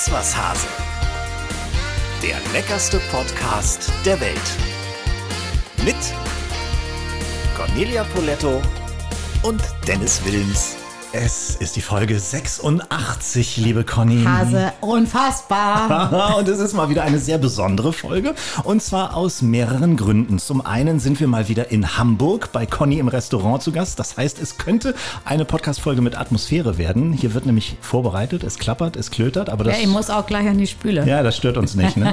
Iswas Hase. Der leckerste Podcast der Welt. Mit Cornelia Poletto und Dennis Wilms. Es ist die Folge 86, liebe Conny. Hase, unfassbar. Und es ist mal wieder eine sehr besondere Folge. Und zwar aus mehreren Gründen. Zum einen sind wir mal wieder in Hamburg bei Conny im Restaurant zu Gast. Das heißt, es könnte eine Podcast-Folge mit Atmosphäre werden. Hier wird nämlich vorbereitet, es klappert, es klötert. Aber das, ja, ich muss auch gleich an die Spüle. Ja, das stört uns nicht, ne?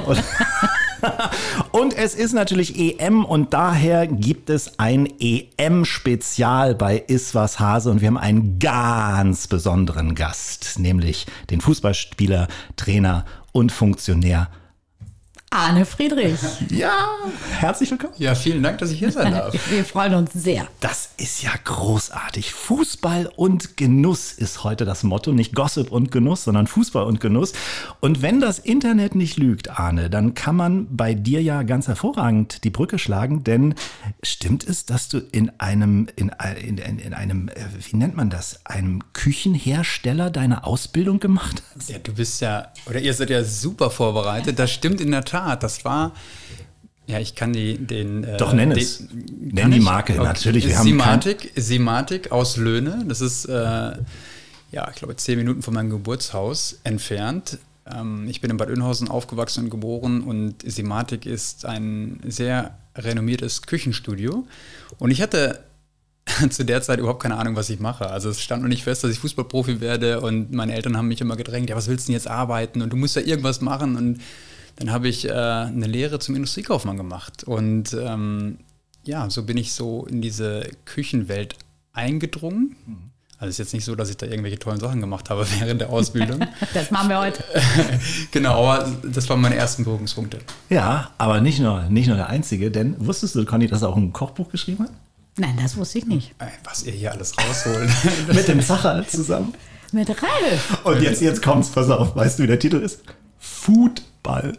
Und es ist natürlich EM und daher gibt es ein EM-Spezial bei Iswas Hase und wir haben einen ganz besonderen Gast, nämlich den Fußballspieler, Trainer und Funktionär Arne Friedrich. Ja, herzlich willkommen. Ja, vielen Dank, dass ich hier sein darf. Wir freuen uns sehr. Das ist ja großartig. Fußball und Genuss ist heute das Motto. Nicht Gossip und Genuss, sondern Fußball und Genuss. Und wenn das Internet nicht lügt, Arne, dann kann man bei dir ja ganz hervorragend die Brücke schlagen. Denn stimmt es, dass du in einem, wie nennt man das, einem Küchenhersteller deine Ausbildung gemacht hast? Ja, du bist ja, oder ihr seid ja super vorbereitet. Das stimmt in der Tat. Das war, ja, ich kann den... Doch, nenn es. Nenn die Marke, okay. Natürlich. Wir Simatic aus Löhne. Das ist, ja, ich glaube, 10 Minuten von meinem Geburtshaus entfernt. Ich bin in Bad Oeynhausen aufgewachsen und geboren und Simatic ist ein sehr renommiertes Küchenstudio. Und ich hatte zu der Zeit überhaupt keine Ahnung, was ich mache. Also es stand noch nicht fest, dass ich Fußballprofi werde und meine Eltern haben mich immer gedrängt, ja, was willst du denn jetzt arbeiten und du musst ja irgendwas machen. Und dann habe ich eine Lehre zum Industriekaufmann gemacht und ja, so bin ich so in diese Küchenwelt eingedrungen. Also es ist jetzt nicht so, dass ich da irgendwelche tollen Sachen gemacht habe während der Ausbildung. Das machen wir heute. Genau, aber das waren meine ersten Berührungspunkte. Ja, aber nicht nur der einzige, denn wusstest du, Conny, dass er auch ein Kochbuch geschrieben hat? Nein, das wusste ich nicht. Was ihr hier alles rausholt. Mit dem Zacher zusammen. Mit Ralf. Und jetzt kommt's, pass auf, weißt du, wie der Titel ist? Foodball.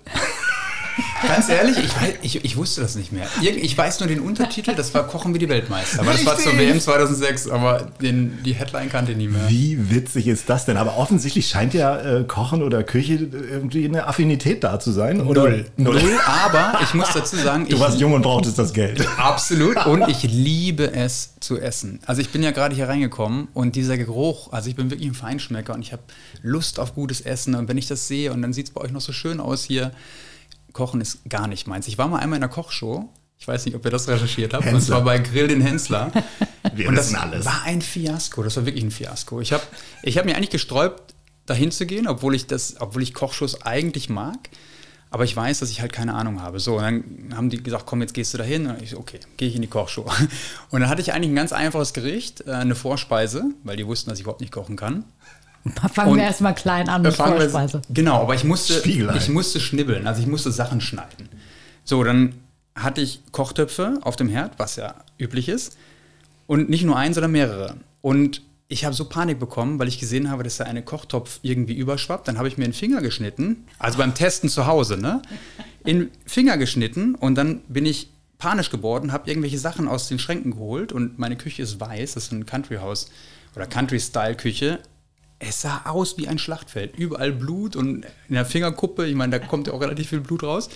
Ganz ehrlich, ich wusste das nicht mehr. Ich weiß nur den Untertitel, das war Kochen wie die Weltmeister. Aber das war zur WM 2006, aber die Headline kannte ich nie mehr. Wie witzig ist das denn? Aber offensichtlich scheint ja Kochen oder Küche irgendwie eine Affinität da zu sein. Oder? Null, aber ich muss dazu sagen... Du warst jung und brauchtest das Geld. Absolut, und ich liebe es zu essen. Also ich bin ja gerade hier reingekommen und dieser Geruch, also ich bin wirklich ein Feinschmecker und ich habe Lust auf gutes Essen. Und wenn ich das sehe und dann sieht es bei euch noch so schön aus hier... Kochen ist gar nicht meins. Ich war mal einmal in einer Kochshow. Ich weiß nicht, ob ihr das recherchiert habt. Und zwar bei Grill den Hensler. Und das war ein Fiasko. Das war wirklich ein Fiasko. Ich hab mir eigentlich gesträubt, dahin zu gehen, obwohl ich Kochshows eigentlich mag. Aber ich weiß, dass ich halt keine Ahnung habe. So, und dann haben die gesagt, komm, jetzt gehst du dahin. Und ich so, okay, gehe ich in die Kochshow. Und dann hatte ich eigentlich ein ganz einfaches Gericht, eine Vorspeise, weil die wussten, dass ich überhaupt nicht kochen kann. Fangen wir erstmal klein an mit Vorspeise. Genau, aber ich musste schnibbeln, also ich musste Sachen schneiden. So, dann hatte ich Kochtöpfe auf dem Herd, was ja üblich ist. Und nicht nur einen, sondern mehrere. Und ich habe so Panik bekommen, weil ich gesehen habe, dass da eine Kochtopf irgendwie überschwappt. Dann habe ich mir einen Finger geschnitten, also beim Testen zu Hause, ne? In den Finger geschnitten und dann bin ich panisch geworden, habe irgendwelche Sachen aus den Schränken geholt und meine Küche ist weiß, das ist ein Country-Haus oder Country-Style-Küche. Es sah aus wie ein Schlachtfeld. Überall Blut und in der Fingerkuppe, ich meine, da kommt ja auch relativ viel Blut raus.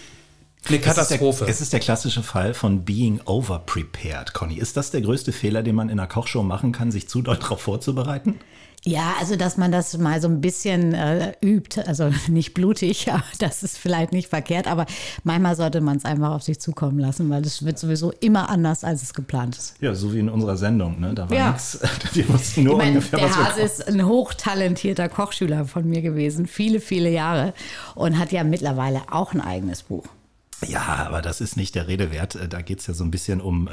Eine Katastrophe. Es ist der klassische Fall von being overprepared, Conny. Ist das der größte Fehler, den man in einer Kochshow machen kann, sich zu doll darauf vorzubereiten? Ja, also dass man das mal so ein bisschen übt, also nicht blutig, aber das ist vielleicht nicht verkehrt, aber manchmal sollte man es einfach auf sich zukommen lassen, weil es wird sowieso immer anders, als es geplant ist. Ja, so wie in unserer Sendung, ne? Da war nichts, wir wussten nur ungefähr, was wir Der Hase ist ein hochtalentierter Kochschüler von mir gewesen, viele, viele Jahre und hat ja mittlerweile auch ein eigenes Buch. Ja, aber das ist nicht der Rede wert. Da geht es ja so ein bisschen um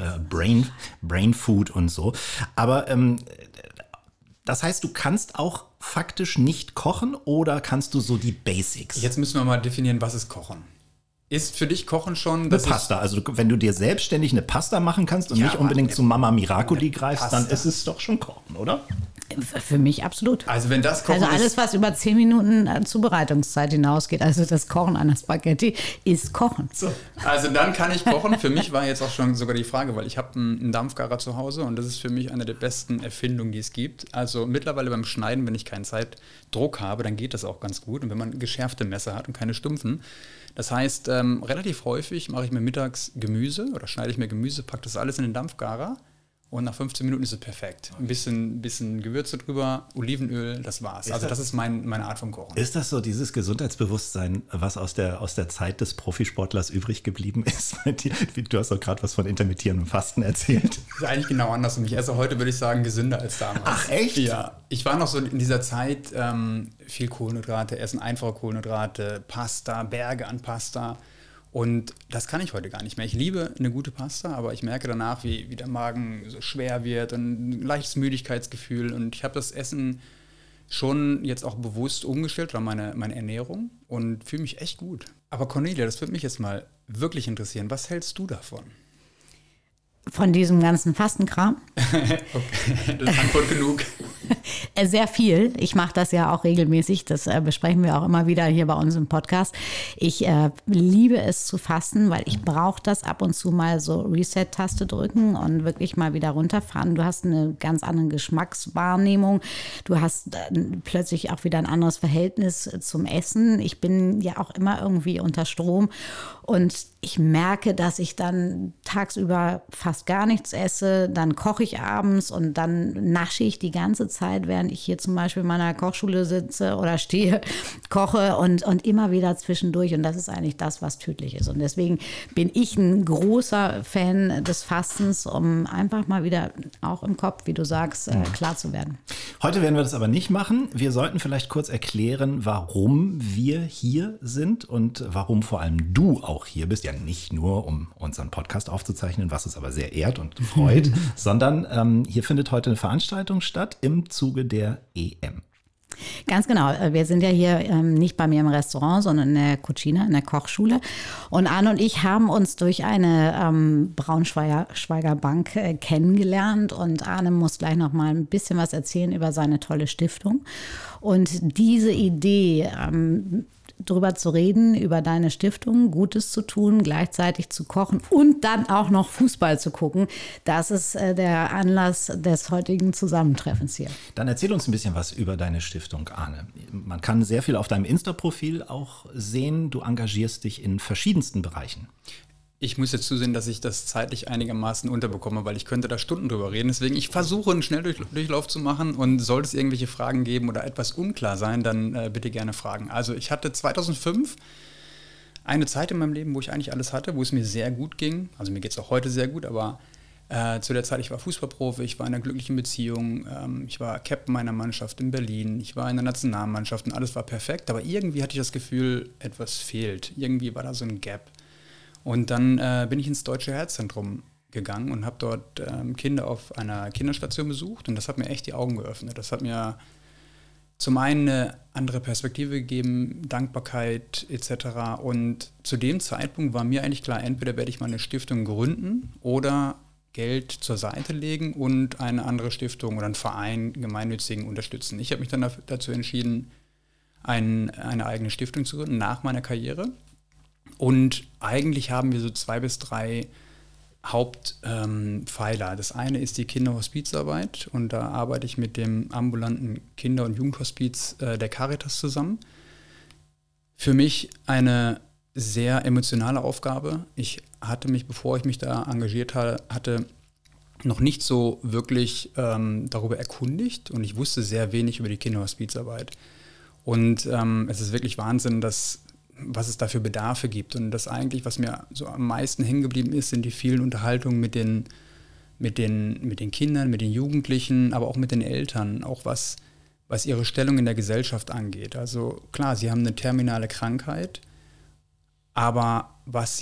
Brain Food und so. Aber das heißt, du kannst auch faktisch nicht kochen oder kannst du so die Basics? Jetzt müssen wir mal definieren, was ist Kochen? Ist für dich Kochen schon... Eine Pasta. Also wenn du dir selbstständig eine Pasta machen kannst und nicht unbedingt zu Mama Miracoli greifst, dann ist es doch schon Kochen, oder? Für mich absolut. Also wenn das Kochen Also alles, was über 10 Minuten Zubereitungszeit hinausgeht, also das Kochen einer Spaghetti, ist Kochen. So. Also dann kann ich kochen. Für mich war jetzt auch schon sogar die Frage, weil ich habe einen Dampfgarer zu Hause und das ist für mich eine der besten Erfindungen, die es gibt. Also mittlerweile beim Schneiden, wenn ich keinen Zeitdruck habe, dann geht das auch ganz gut. Und wenn man geschärfte Messer hat und keine stumpfen. Das heißt, relativ häufig mache ich mir mittags Gemüse oder schneide ich mir Gemüse, packe das alles in den Dampfgarer. Und nach 15 Minuten ist es perfekt. Ein bisschen Gewürze drüber, Olivenöl, das war's. Also das ist meine Art von Kochen. Ist das so dieses Gesundheitsbewusstsein, was aus der Zeit des Profisportlers übrig geblieben ist? Du hast doch gerade was von intermittierendem Fasten erzählt. Das ist eigentlich genau andersrum. Ich esse heute, würde ich sagen, gesünder als damals. Ach, echt? Ja. Ich war noch so in dieser Zeit, viel Kohlenhydrate, essen einfache Kohlenhydrate, Pasta, Berge an Pasta. Und das kann ich heute gar nicht mehr. Ich liebe eine gute Pasta, aber ich merke danach, wie der Magen so schwer wird und ein leichtes Müdigkeitsgefühl. Und ich habe das Essen schon jetzt auch bewusst umgestellt, oder meine Ernährung, und fühle mich echt gut. Aber Cornelia, das würde mich jetzt mal wirklich interessieren. Was hältst du davon? Von diesem ganzen Fastenkram? Okay, das ist Antwort genug. Sehr viel. Ich mache das ja auch regelmäßig. Das besprechen wir auch immer wieder hier bei uns im Podcast. Ich liebe es zu fasten, weil ich brauche das ab und zu mal so Reset-Taste drücken und wirklich mal wieder runterfahren. Du hast eine ganz andere Geschmackswahrnehmung. Du hast plötzlich auch wieder ein anderes Verhältnis zum Essen. Ich bin ja auch immer irgendwie unter Strom und ich merke, dass ich dann tagsüber fast gar nichts esse. Dann koche ich abends und dann nasche ich die ganze Zeit, während ich hier zum Beispiel in meiner Kochschule sitze oder stehe, koche und immer wieder zwischendurch. Und das ist eigentlich das, was tödlich ist. Und deswegen bin ich ein großer Fan des Fastens, um einfach mal wieder auch im Kopf, wie du sagst, klar zu werden. Heute werden wir das aber nicht machen. Wir sollten vielleicht kurz erklären, warum wir hier sind und warum vor allem du auch hier bist. Ja, nicht nur, um unseren Podcast aufzuzeichnen, was uns aber sehr ehrt und freut, sondern hier findet heute eine Veranstaltung statt im Zuge der EM. Ganz genau. Wir sind ja hier nicht bei mir im Restaurant, sondern in der Cucina, in der Kochschule. Und Arne und ich haben uns durch eine Braunschweiger Bank kennengelernt. Und Arne muss gleich noch mal ein bisschen was erzählen über seine tolle Stiftung. Und diese Idee, drüber zu reden, über deine Stiftung, Gutes zu tun, gleichzeitig zu kochen und dann auch noch Fußball zu gucken. Das ist der Anlass des heutigen Zusammentreffens hier. Dann erzähl uns ein bisschen was über deine Stiftung, Arne. Man kann sehr viel auf deinem Insta-Profil auch sehen. Du engagierst dich in verschiedensten Bereichen. Ich muss jetzt zusehen, dass ich das zeitlich einigermaßen unterbekomme, weil ich könnte da Stunden drüber reden. Deswegen, ich versuche einen Schnelldurchlauf zu machen und sollte es irgendwelche Fragen geben oder etwas unklar sein, dann bitte gerne fragen. Also ich hatte 2005 eine Zeit in meinem Leben, wo ich eigentlich alles hatte, wo es mir sehr gut ging. Also mir geht es auch heute sehr gut, aber zu der Zeit, ich war Fußballprofi, ich war in einer glücklichen Beziehung, ich war Captain meiner Mannschaft in Berlin, ich war in der Nationalmannschaft und alles war perfekt. Aber irgendwie hatte ich das Gefühl, etwas fehlt. Irgendwie war da so ein Gap. Und dann bin ich ins Deutsche Herzzentrum gegangen und habe dort Kinder auf einer Kinderstation besucht und das hat mir echt die Augen geöffnet. Das hat mir zum einen eine andere Perspektive gegeben, Dankbarkeit etc. Und zu dem Zeitpunkt war mir eigentlich klar, entweder werde ich mal eine Stiftung gründen oder Geld zur Seite legen und eine andere Stiftung oder einen Verein, gemeinnützigen, unterstützen. Ich habe mich dann dazu entschieden, eine eigene Stiftung zu gründen nach meiner Karriere. Und eigentlich haben wir so 2 bis 3 Hauptpfeiler. Das eine ist die Kinderhospizarbeit und da arbeite ich mit dem ambulanten Kinder- und Jugendhospiz der Caritas zusammen. Für mich eine sehr emotionale Aufgabe. Ich hatte mich, bevor ich mich da engagiert hatte, noch nicht so wirklich darüber erkundigt und ich wusste sehr wenig über die Kinderhospizarbeit. Und es ist wirklich Wahnsinn, was es da für Bedarfe gibt. Und das eigentlich, was mir so am meisten hängen geblieben ist, sind die vielen Unterhaltungen mit den Kindern, mit den Jugendlichen, aber auch mit den Eltern, auch was ihre Stellung in der Gesellschaft angeht. Also klar, sie haben eine terminale Krankheit, aber was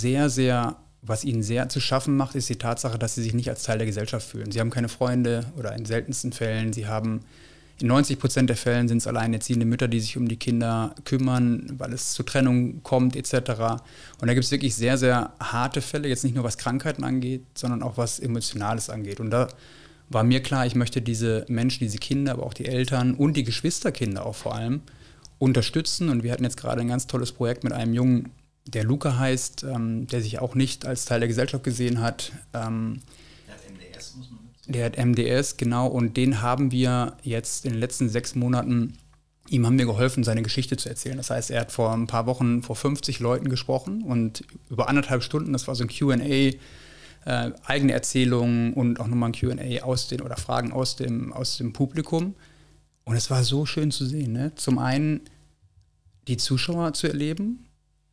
ihnen sehr zu schaffen macht, ist die Tatsache, dass sie sich nicht als Teil der Gesellschaft fühlen. Sie haben keine Freunde oder in seltensten Fällen, in 90% der Fällen sind es alleinerziehende Mütter, die sich um die Kinder kümmern, weil es zur Trennung kommt etc. Und da gibt es wirklich sehr, sehr harte Fälle, jetzt nicht nur was Krankheiten angeht, sondern auch was Emotionales angeht. Und da war mir klar, ich möchte diese Menschen, diese Kinder, aber auch die Eltern und die Geschwisterkinder auch vor allem unterstützen. Und wir hatten jetzt gerade ein ganz tolles Projekt mit einem Jungen, der Luca heißt, der sich auch nicht als Teil der Gesellschaft gesehen hat. Der hat MDS, muss man sagen. Der hat MDS, genau. Und den haben wir jetzt in den letzten 6 Monaten, ihm haben wir geholfen, seine Geschichte zu erzählen. Das heißt, er hat vor ein paar Wochen vor 50 Leuten gesprochen und über 1,5 Stunden, das war so ein Q&A, eigene Erzählungen und auch nochmal ein Q&A oder Fragen aus dem Publikum. Und es war so schön zu sehen, ne? Zum einen die Zuschauer zu erleben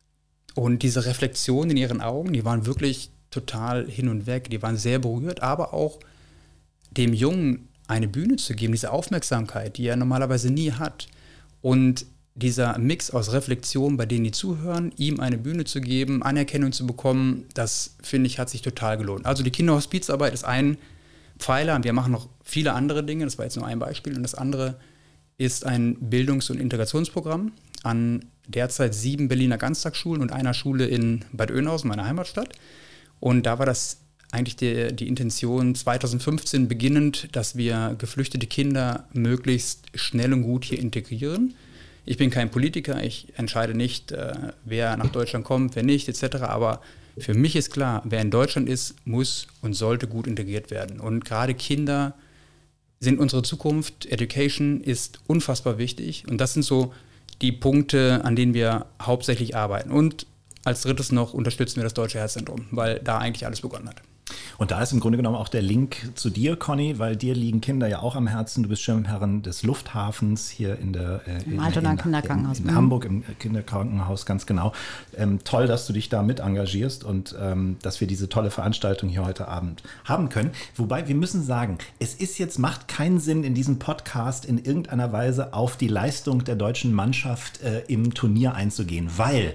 und diese Reflexion in ihren Augen, die waren wirklich total hin und weg, die waren sehr berührt, aber auch dem Jungen eine Bühne zu geben, diese Aufmerksamkeit, die er normalerweise nie hat. Und dieser Mix aus Reflexion, bei denen die zuhören, ihm eine Bühne zu geben, Anerkennung zu bekommen, das, finde ich, hat sich total gelohnt. Also die Kinderhospizarbeit ist ein Pfeiler und wir machen noch viele andere Dinge, das war jetzt nur ein Beispiel. Und das andere ist ein Bildungs- und Integrationsprogramm an derzeit 7 Berliner Ganztagsschulen und einer Schule in Bad Oeynhausen, meiner Heimatstadt. Und da war das eigentlich die Intention 2015 beginnend, dass wir geflüchtete Kinder möglichst schnell und gut hier integrieren. Ich bin kein Politiker, ich entscheide nicht, wer nach Deutschland kommt, wer nicht, etc. Aber für mich ist klar, wer in Deutschland ist, muss und sollte gut integriert werden. Und gerade Kinder sind unsere Zukunft. Education ist unfassbar wichtig. Und das sind so die Punkte, an denen wir hauptsächlich arbeiten. Und als drittes noch unterstützen wir das Deutsche Herzzentrum, weil da eigentlich alles begonnen hat. Und da ist im Grunde genommen auch der Link zu dir, Conny, weil dir liegen Kinder ja auch am Herzen. Du bist Schirmherrin des Lufthafens hier im Altonaer Kinderkrankenhaus. In Hamburg im Kinderkrankenhaus, ganz genau. Toll, dass du dich da mit engagierst und dass wir diese tolle Veranstaltung hier heute Abend haben können. Wobei wir müssen sagen, macht keinen Sinn, in diesem Podcast in irgendeiner Weise auf die Leistung der deutschen Mannschaft im Turnier einzugehen, weil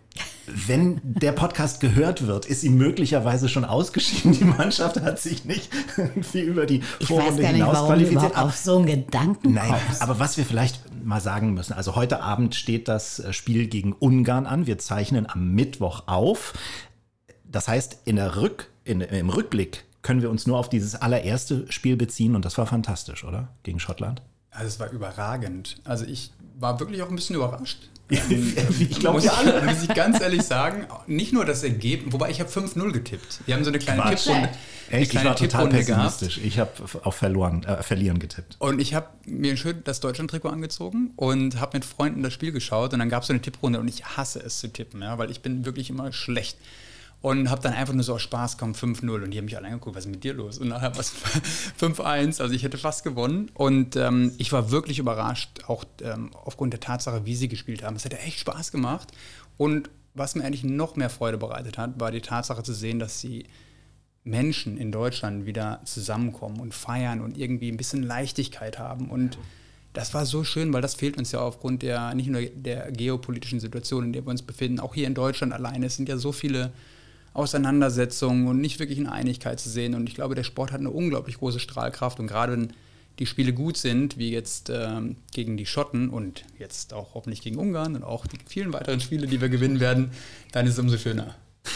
wenn der Podcast gehört wird, ist sie möglicherweise schon ausgeschieden. Die Mannschaft hat sich nicht irgendwie über die Vorrunde hinaus qualifiziert. Auf so einen Gedanken Nein, aber was wir vielleicht mal sagen müssen, also heute Abend steht das Spiel gegen Ungarn an. Wir zeichnen am Mittwoch auf. Das heißt, im Rückblick können wir uns nur auf dieses allererste Spiel beziehen und das war fantastisch, oder? Gegen Schottland. Also es war überragend. Also ich war wirklich auch ein bisschen überrascht. Ich glaube, wir alle. Muss ich ganz ehrlich sagen, nicht nur das Ergebnis, wobei ich habe 5-0 getippt. Wir haben so eine kleine Tipprunde. Ich war total pessimistisch. Ich habe auf Verlieren getippt. Und ich habe mir schön das Deutschland-Trikot angezogen und habe mit Freunden das Spiel geschaut und dann gab es so eine Tipprunde und ich hasse es zu tippen, ja, weil ich bin wirklich immer schlecht. Und habe dann einfach nur so aus Spaß, 5-0 und die haben mich alle angeguckt, was ist mit dir los? Und nachher war es 5-1, also ich hätte fast gewonnen und ich war wirklich überrascht, auch aufgrund der Tatsache, wie sie gespielt haben. Es hat echt Spaß gemacht und was mir eigentlich noch mehr Freude bereitet hat, war die Tatsache zu sehen, dass die Menschen in Deutschland wieder zusammenkommen und feiern und irgendwie ein bisschen Leichtigkeit haben und das war so schön, weil das fehlt uns ja aufgrund der nicht nur der geopolitischen Situation, in der wir uns befinden, auch hier in Deutschland alleine. Es sind ja so viele Auseinandersetzungen und nicht wirklich eine Einigkeit zu sehen. Und ich glaube, der Sport hat eine unglaublich große Strahlkraft. Und gerade wenn die Spiele gut sind, wie jetzt gegen die Schotten und jetzt auch hoffentlich gegen Ungarn und auch die vielen weiteren Spiele, die wir gewinnen werden, dann ist es umso schöner.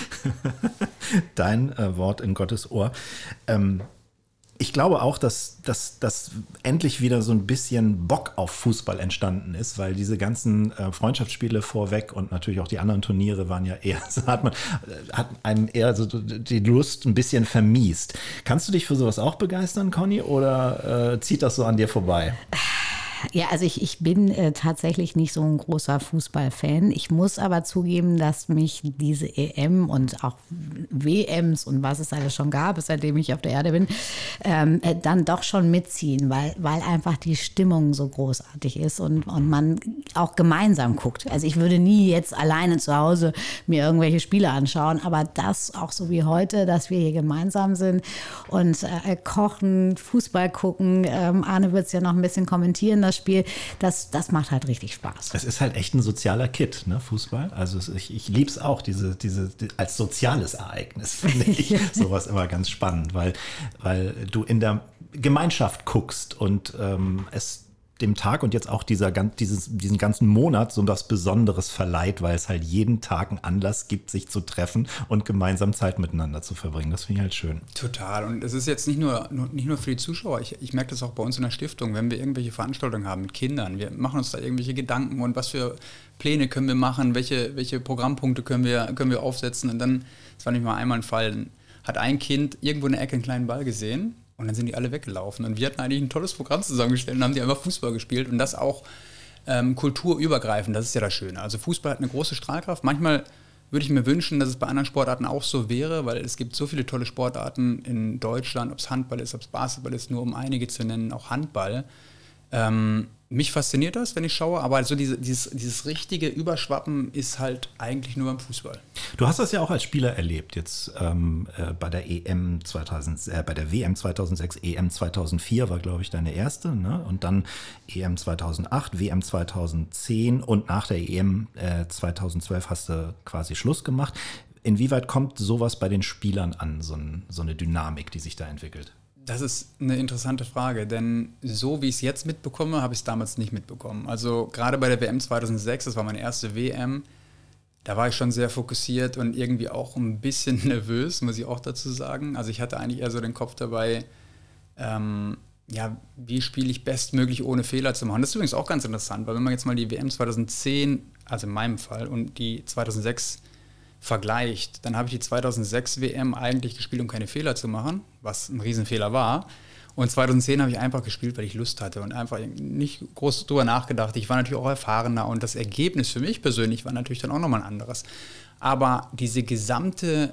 Dein Wort in Gottes Ohr. Ich glaube auch, dass endlich wieder so ein bisschen Bock auf Fußball entstanden ist, weil diese ganzen Freundschaftsspiele vorweg und natürlich auch die anderen Turniere waren ja eher, hat einem eher so die Lust ein bisschen vermiest. Kannst du dich für sowas auch begeistern, Conny, oder zieht das so an dir vorbei? Ja, also ich bin tatsächlich nicht so ein großer Fußballfan. Ich muss aber zugeben, dass mich diese EM und auch WMs und was es alles schon gab, seitdem ich auf der Erde bin, dann doch schon mitziehen, weil einfach die Stimmung so großartig ist und man auch gemeinsam guckt. Also ich würde nie jetzt alleine zu Hause mir irgendwelche Spiele anschauen, aber das auch so wie heute, dass wir hier gemeinsam sind und kochen, Fußball gucken. Arne wird es ja noch ein bisschen kommentieren, das Spiel, das macht halt richtig Spaß. Es ist halt echt ein sozialer Kit, ne, Fußball. Also ich liebe es auch, diese als soziales Ereignis, finde ich sowas immer ganz spannend, weil du in der Gemeinschaft guckst und es dem Tag und jetzt auch diesen ganzen Monat so was Besonderes verleiht, weil es halt jeden Tag einen Anlass gibt, sich zu treffen und gemeinsam Zeit miteinander zu verbringen. Das finde ich halt schön. Total. Und es ist jetzt nicht nur für die Zuschauer. Ich merke das auch bei uns in der Stiftung, wenn wir irgendwelche Veranstaltungen haben mit Kindern. Wir machen uns da irgendwelche Gedanken und was für Pläne können wir machen, welche Programmpunkte können wir aufsetzen. Und dann, das war nicht mal einmal ein Fall, dann hat ein Kind irgendwo in der Ecke einen kleinen Ball gesehen. Und dann sind die alle weggelaufen. Und wir hatten eigentlich ein tolles Programm zusammengestellt und haben die einfach Fußball gespielt. Und das auch kulturübergreifend, das ist ja das Schöne. Also Fußball hat eine große Strahlkraft. Manchmal würde ich mir wünschen, dass es bei anderen Sportarten auch so wäre, weil es gibt so viele tolle Sportarten in Deutschland, ob es Handball ist, ob es Basketball ist, nur um einige zu nennen, auch Handball. Mich fasziniert das, wenn ich schaue, aber so dieses richtige Überschwappen ist halt eigentlich nur beim Fußball. Du hast das ja auch als Spieler erlebt, jetzt bei der WM 2006, EM 2004 war, glaube ich, deine erste, ne? Und dann EM 2008, WM 2010 und nach der EM 2012 hast du quasi Schluss gemacht. Inwieweit kommt sowas bei den Spielern an, so eine Dynamik, die sich da entwickelt? Das ist eine interessante Frage, denn so wie ich es jetzt mitbekomme, habe ich es damals nicht mitbekommen. Also gerade bei der WM 2006, das war meine erste WM, da war ich schon sehr fokussiert und irgendwie auch ein bisschen nervös, muss ich auch dazu sagen. Also ich hatte eigentlich eher so den Kopf dabei, wie spiele ich bestmöglich ohne Fehler zu machen. Das ist übrigens auch ganz interessant, weil wenn man jetzt mal die WM 2010, also in meinem Fall, und die 2006 vergleicht, dann habe ich die 2006 WM eigentlich gespielt, um keine Fehler zu machen, was ein Riesenfehler war. Und 2010 habe ich einfach gespielt, weil ich Lust hatte und einfach nicht groß drüber nachgedacht. Ich war natürlich auch erfahrener und das Ergebnis für mich persönlich war natürlich dann auch nochmal ein anderes. Aber diese gesamte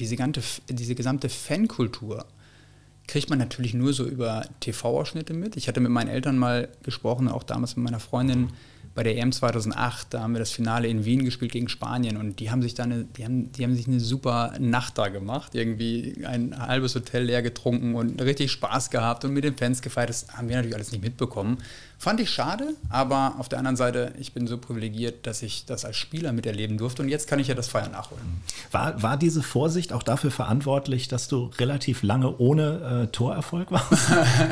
Fankultur kriegt man natürlich nur so über TV-Ausschnitte mit. Ich hatte mit meinen Eltern mal gesprochen, auch damals mit meiner Freundin, bei der EM 2008, da haben wir das Finale in Wien gespielt gegen Spanien und die haben sich eine super Nacht da gemacht, irgendwie ein halbes Hotel leer getrunken und richtig Spaß gehabt und mit den Fans gefeiert. Das haben wir natürlich alles nicht mitbekommen. Fand ich schade, aber auf der anderen Seite, ich bin so privilegiert, dass ich das als Spieler miterleben durfte und jetzt kann ich ja das Feiern nachholen. War diese Vorsicht auch dafür verantwortlich, dass du relativ lange ohne Torerfolg warst?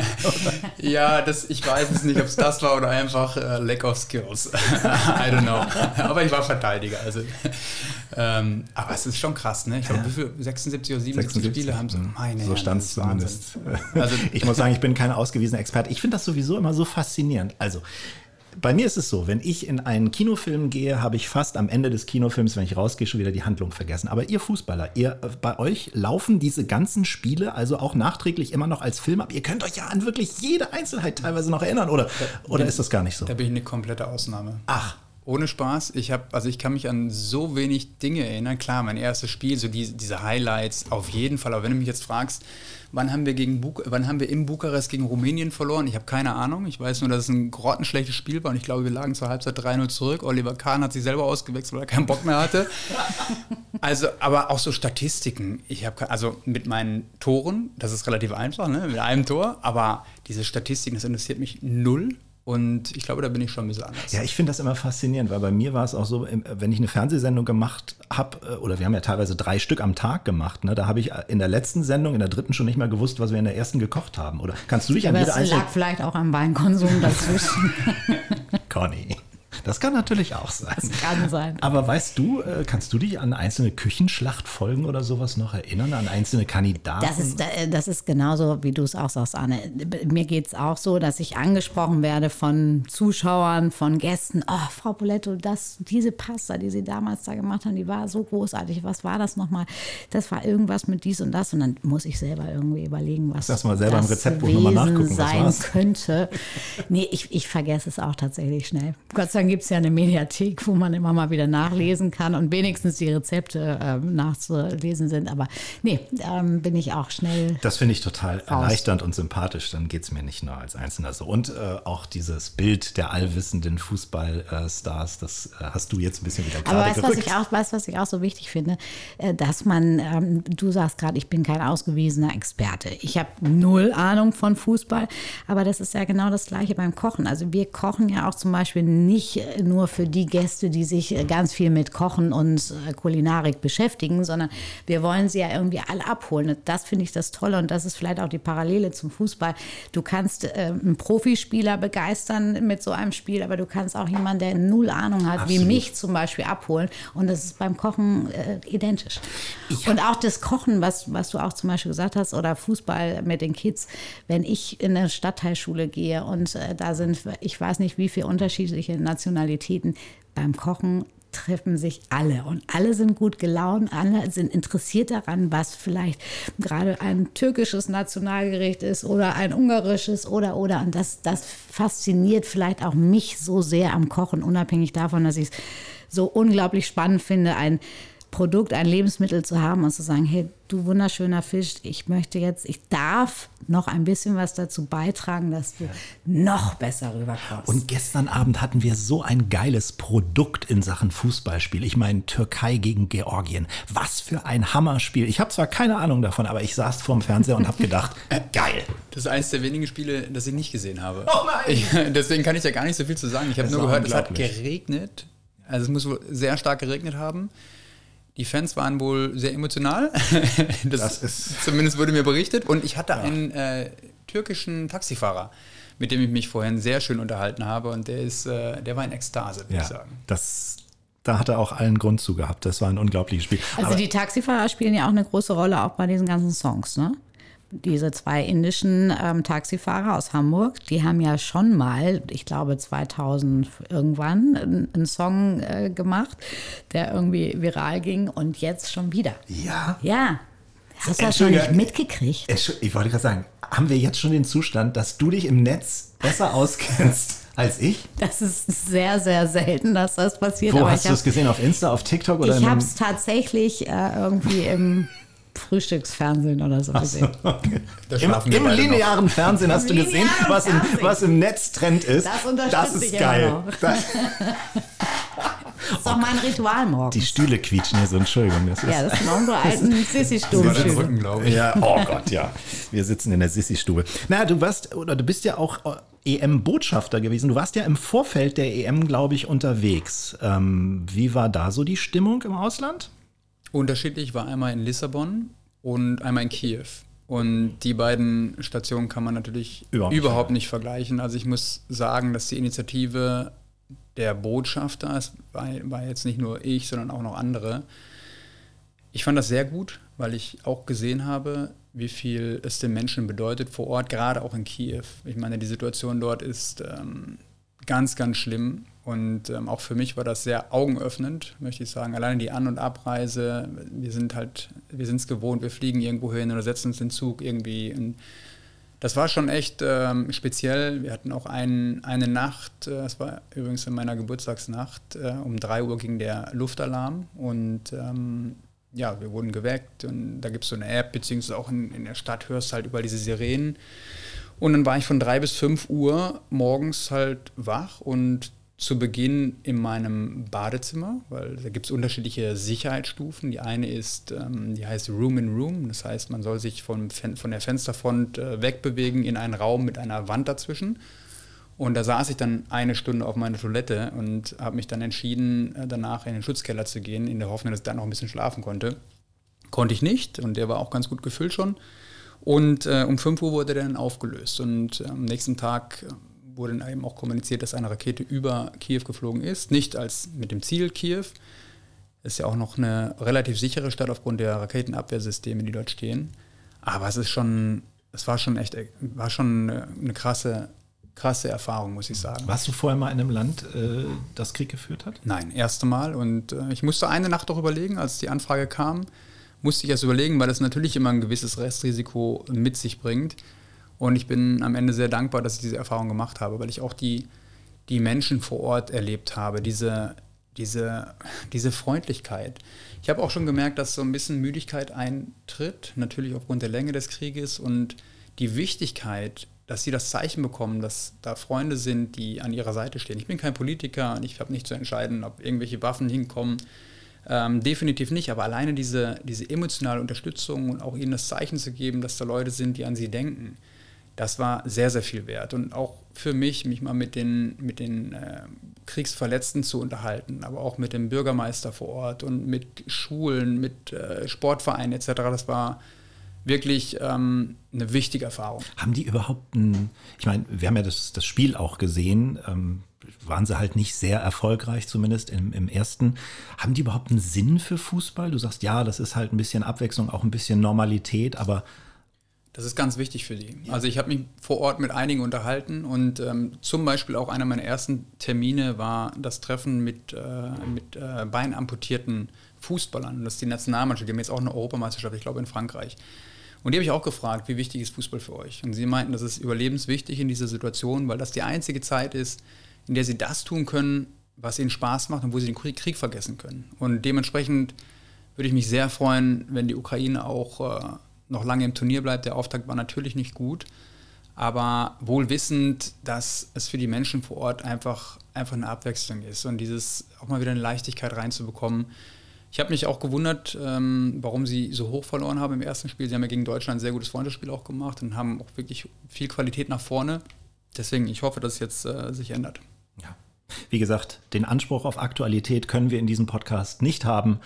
Ja, ich weiß es nicht, ob es das war oder einfach lack of skills. I don't know. Aber ich war Verteidiger. Also, aber es ist schon krass, ne? Ich glaube, wie viel? 76 oder 77 Spiele haben sie. So stand es zumindest. Also, ich muss sagen, ich bin kein ausgewiesener Experte. Ich finde das sowieso immer so faszinierend. Also, bei mir ist es so, wenn ich in einen Kinofilm gehe, habe ich fast am Ende des Kinofilms, wenn ich rausgehe, schon wieder die Handlung vergessen. Aber ihr Fußballer, bei euch laufen diese ganzen Spiele also auch nachträglich immer noch als Film ab. Ihr könnt euch ja an wirklich jede Einzelheit teilweise noch erinnern, oder ist das gar nicht so? Da bin ich eine komplette Ausnahme. Ach. Ohne Spaß, ich kann mich an so wenig Dinge erinnern. Klar, mein erstes Spiel, so diese Highlights, auf jeden Fall. Aber wenn du mich jetzt fragst, wann haben wir in Bukarest gegen Rumänien verloren? Ich habe keine Ahnung. Ich weiß nur, dass es ein grottenschlechtes Spiel war und ich glaube, wir lagen zur Halbzeit 3-0 zurück. Oliver Kahn hat sich selber ausgewechselt, weil er keinen Bock mehr hatte. Also, aber auch so Statistiken. Also mit meinen Toren, das ist relativ einfach, ne? Mit einem Tor. Aber diese Statistiken, das interessiert mich null. Und ich glaube, da bin ich schon ein bisschen anders. Ja, ich finde das immer faszinierend, weil bei mir war es auch so, wenn ich eine Fernsehsendung gemacht habe, oder wir haben ja teilweise 3 Stück am Tag gemacht, ne, da habe ich in der letzten Sendung, in der dritten schon nicht mehr gewusst, was wir in der ersten gekocht haben. Oder kannst du dich an jede einzelne... Das lag vielleicht auch am Weinkonsum dazwischen. Conny. Das kann natürlich auch sein. Das kann sein. Aber weißt du, kannst du dich an einzelne Küchenschlachtfolgen oder sowas noch erinnern, an einzelne Kandidaten? Das ist genauso, wie du es auch sagst, Arne. Mir geht es auch so, dass ich angesprochen werde von Zuschauern, von Gästen. Oh, Frau Poletto, diese Pasta, die Sie damals da gemacht haben, die war so großartig. Was war das nochmal? Das war irgendwas mit dies und das. Und dann muss ich selber irgendwie überlegen, was das mal selber im Rezeptbuch nochmal nachgucken, sein könnte. Nee, ich vergesse es auch tatsächlich schnell. Gott sei Dank gibt es ja eine Mediathek, wo man immer mal wieder nachlesen kann und wenigstens die Rezepte nachzulesen sind. Aber nee, bin ich auch schnell. Das finde ich total erleichternd und sympathisch. Dann geht es mir nicht nur als Einzelner so. Und auch dieses Bild der allwissenden Fußballstars, das hast du jetzt ein bisschen wieder gerade gerückt. Aber was ich auch so wichtig finde, dass man, du sagst gerade, ich bin kein ausgewiesener Experte. Ich habe 0 Ahnung von Fußball, aber das ist ja genau das Gleiche beim Kochen. Also wir kochen ja auch zum Beispiel nicht nur für die Gäste, die sich ganz viel mit Kochen und Kulinarik beschäftigen, sondern wir wollen sie ja irgendwie alle abholen. Und das finde ich das Tolle und das ist vielleicht auch die Parallele zum Fußball. Du kannst einen Profispieler begeistern mit so einem Spiel, aber du kannst auch jemanden, der null Ahnung hat, wie mich zum Beispiel abholen. Und das ist beim Kochen identisch. Und auch das Kochen, was du auch zum Beispiel gesagt hast, oder Fußball mit den Kids, wenn ich in eine Stadtteilschule gehe und da sind, ich weiß nicht, wie viele unterschiedliche Nationalitäten, beim Kochen treffen sich alle und alle sind gut gelaunt, alle sind interessiert daran, was vielleicht gerade ein türkisches Nationalgericht ist oder ein ungarisches oder und das fasziniert vielleicht auch mich so sehr am Kochen, unabhängig davon, dass ich es so unglaublich spannend finde, ein Produkt, ein Lebensmittel zu haben und zu sagen, hey, du wunderschöner Fisch, ich darf noch ein bisschen was dazu beitragen, dass du noch besser rüberkommst. Und gestern Abend hatten wir so ein geiles Produkt in Sachen Fußballspiel. Ich meine, Türkei gegen Georgien. Was für ein Hammerspiel. Ich habe zwar keine Ahnung davon, aber ich saß vorm Fernseher und habe gedacht, geil. Das ist eines der wenigen Spiele, das ich nicht gesehen habe. Oh nein! Deswegen kann ich da gar nicht so viel zu sagen. Ich habe nur gehört, es hat geregnet. Also es muss wohl sehr stark geregnet haben. Die Fans waren wohl sehr emotional. Das ist zumindest wurde mir berichtet. Und ich hatte einen türkischen Taxifahrer, mit dem ich mich vorhin sehr schön unterhalten habe. Und der war in Ekstase, würde ich sagen. Da hat er auch allen Grund zu gehabt. Das war ein unglaubliches Spiel. Also die Taxifahrer spielen ja auch eine große Rolle auch bei diesen ganzen Songs, ne? Diese 2 indischen Taxifahrer aus Hamburg, die haben ja schon mal, ich glaube 2000 irgendwann, einen Song gemacht, der irgendwie viral ging und jetzt schon wieder. Ja? Ja. Hast du das schon nicht mitgekriegt? Ich wollte gerade sagen, haben wir jetzt schon den Zustand, dass du dich im Netz besser auskennst als ich? Das ist sehr, sehr selten, dass das passiert. Wo hast du es gesehen? Auf Insta, auf TikTok? Oder ich habe es tatsächlich irgendwie im Frühstücksfernsehen oder so gesehen. Okay. Im linearen Fernsehen hast du gesehen, was im Netz Trend ist. Das ist geil. Das ist doch mein Ritual morgens. Die Stühle quietschen hier so, Entschuldigung. Das sind unsere alten Sissi-Stuben-Stühle. Glaube ich. Ja, oh Gott, ja. Wir sitzen in der Sissi-Stube. Na, du bist ja auch EM-Botschafter gewesen. Du warst ja im Vorfeld der EM, glaube ich, unterwegs. Wie war da so die Stimmung im Ausland? Unterschiedlich, war einmal in Lissabon und einmal in Kiew. Und die beiden Stationen kann man natürlich überhaupt nicht vergleichen. Also ich muss sagen, dass die Initiative der Botschafter, es war jetzt nicht nur ich, sondern auch noch andere. Ich fand das sehr gut, weil ich auch gesehen habe, wie viel es den Menschen bedeutet vor Ort, gerade auch in Kiew. Ich meine, die Situation dort ist ganz, ganz schlimm. Und auch für mich war das sehr augenöffnend, möchte ich sagen. Alleine die An- und Abreise, wir sind es gewohnt, wir fliegen irgendwo hin oder setzen uns in den Zug irgendwie. Und das war schon echt speziell. Wir hatten auch eine Nacht, das war übrigens in meiner Geburtstagsnacht, um 3 Uhr ging der Luftalarm und wir wurden geweckt und da gibt es so eine App, beziehungsweise auch in der Stadt hörst du halt überall diese Sirenen. Und dann war ich von 3 bis 5 Uhr morgens halt wach und zu Beginn in meinem Badezimmer, weil da gibt es unterschiedliche Sicherheitsstufen. Die eine ist, die heißt Room in Room, das heißt, man soll sich von der Fensterfront wegbewegen in einen Raum mit einer Wand dazwischen. Und da saß ich dann 1 Stunde auf meiner Toilette und habe mich dann entschieden, danach in den Schutzkeller zu gehen, in der Hoffnung, dass ich dann noch ein bisschen schlafen konnte. Konnte ich nicht und der war auch ganz gut gefüllt schon. Und um 5 Uhr wurde der dann aufgelöst und am nächsten Tag wurde dann eben auch kommuniziert, dass eine Rakete über Kiew geflogen ist. Nicht als mit dem Ziel Kiew. Ist ja auch noch eine relativ sichere Stadt aufgrund der Raketenabwehrsysteme, die dort stehen. Aber es war schon eine krasse Erfahrung, muss ich sagen. Warst du vorher mal in einem Land, das Krieg geführt hat? Nein, erste Mal. Und ich musste eine Nacht auch überlegen, als die Anfrage kam, musste ich erst überlegen, weil das natürlich immer ein gewisses Restrisiko mit sich bringt. Und ich bin am Ende sehr dankbar, dass ich diese Erfahrung gemacht habe, weil ich auch die Menschen vor Ort erlebt habe, diese Freundlichkeit. Ich habe auch schon gemerkt, dass so ein bisschen Müdigkeit eintritt, natürlich aufgrund der Länge des Krieges und die Wichtigkeit, dass sie das Zeichen bekommen, dass da Freunde sind, die an ihrer Seite stehen. Ich bin kein Politiker und ich habe nicht zu entscheiden, ob irgendwelche Waffen hinkommen. Definitiv nicht, aber alleine diese emotionale Unterstützung und auch ihnen das Zeichen zu geben, dass da Leute sind, die an sie denken, das war sehr, sehr viel wert. Und auch für mich mal mit den Kriegsverletzten zu unterhalten, aber auch mit dem Bürgermeister vor Ort und mit Schulen, mit Sportvereinen etc., das war wirklich eine wichtige Erfahrung. Haben die überhaupt ich meine, wir haben ja das Spiel auch gesehen, waren sie halt nicht sehr erfolgreich, zumindest im ersten. Haben die überhaupt einen Sinn für Fußball? Du sagst, ja, das ist halt ein bisschen Abwechslung, auch ein bisschen Normalität, aber... Das ist ganz wichtig für die. Also ich habe mich vor Ort mit einigen unterhalten und zum Beispiel auch einer meiner ersten Termine war das Treffen mit beinamputierten Fußballern. Das ist die Nationalmannschaft, die haben jetzt auch eine Europameisterschaft, ich glaube in Frankreich. Und die habe ich auch gefragt, wie wichtig ist Fußball für euch? Und sie meinten, das ist überlebenswichtig in dieser Situation, weil das die einzige Zeit ist, in der sie das tun können, was ihnen Spaß macht und wo sie den Krieg vergessen können. Und dementsprechend würde ich mich sehr freuen, wenn die Ukraine auch noch lange im Turnier bleibt. Der Auftakt war natürlich nicht gut, aber wohl wissend, dass es für die Menschen vor Ort einfach eine Abwechslung ist und dieses auch mal wieder eine Leichtigkeit reinzubekommen. Ich habe mich auch gewundert, warum sie so hoch verloren haben im ersten Spiel. Sie haben ja gegen Deutschland ein sehr gutes Freundschaftsspiel auch gemacht und haben auch wirklich viel Qualität nach vorne. Deswegen, ich hoffe, dass es jetzt sich ändert. Ja. Wie gesagt, den Anspruch auf Aktualität können wir in diesem Podcast nicht haben,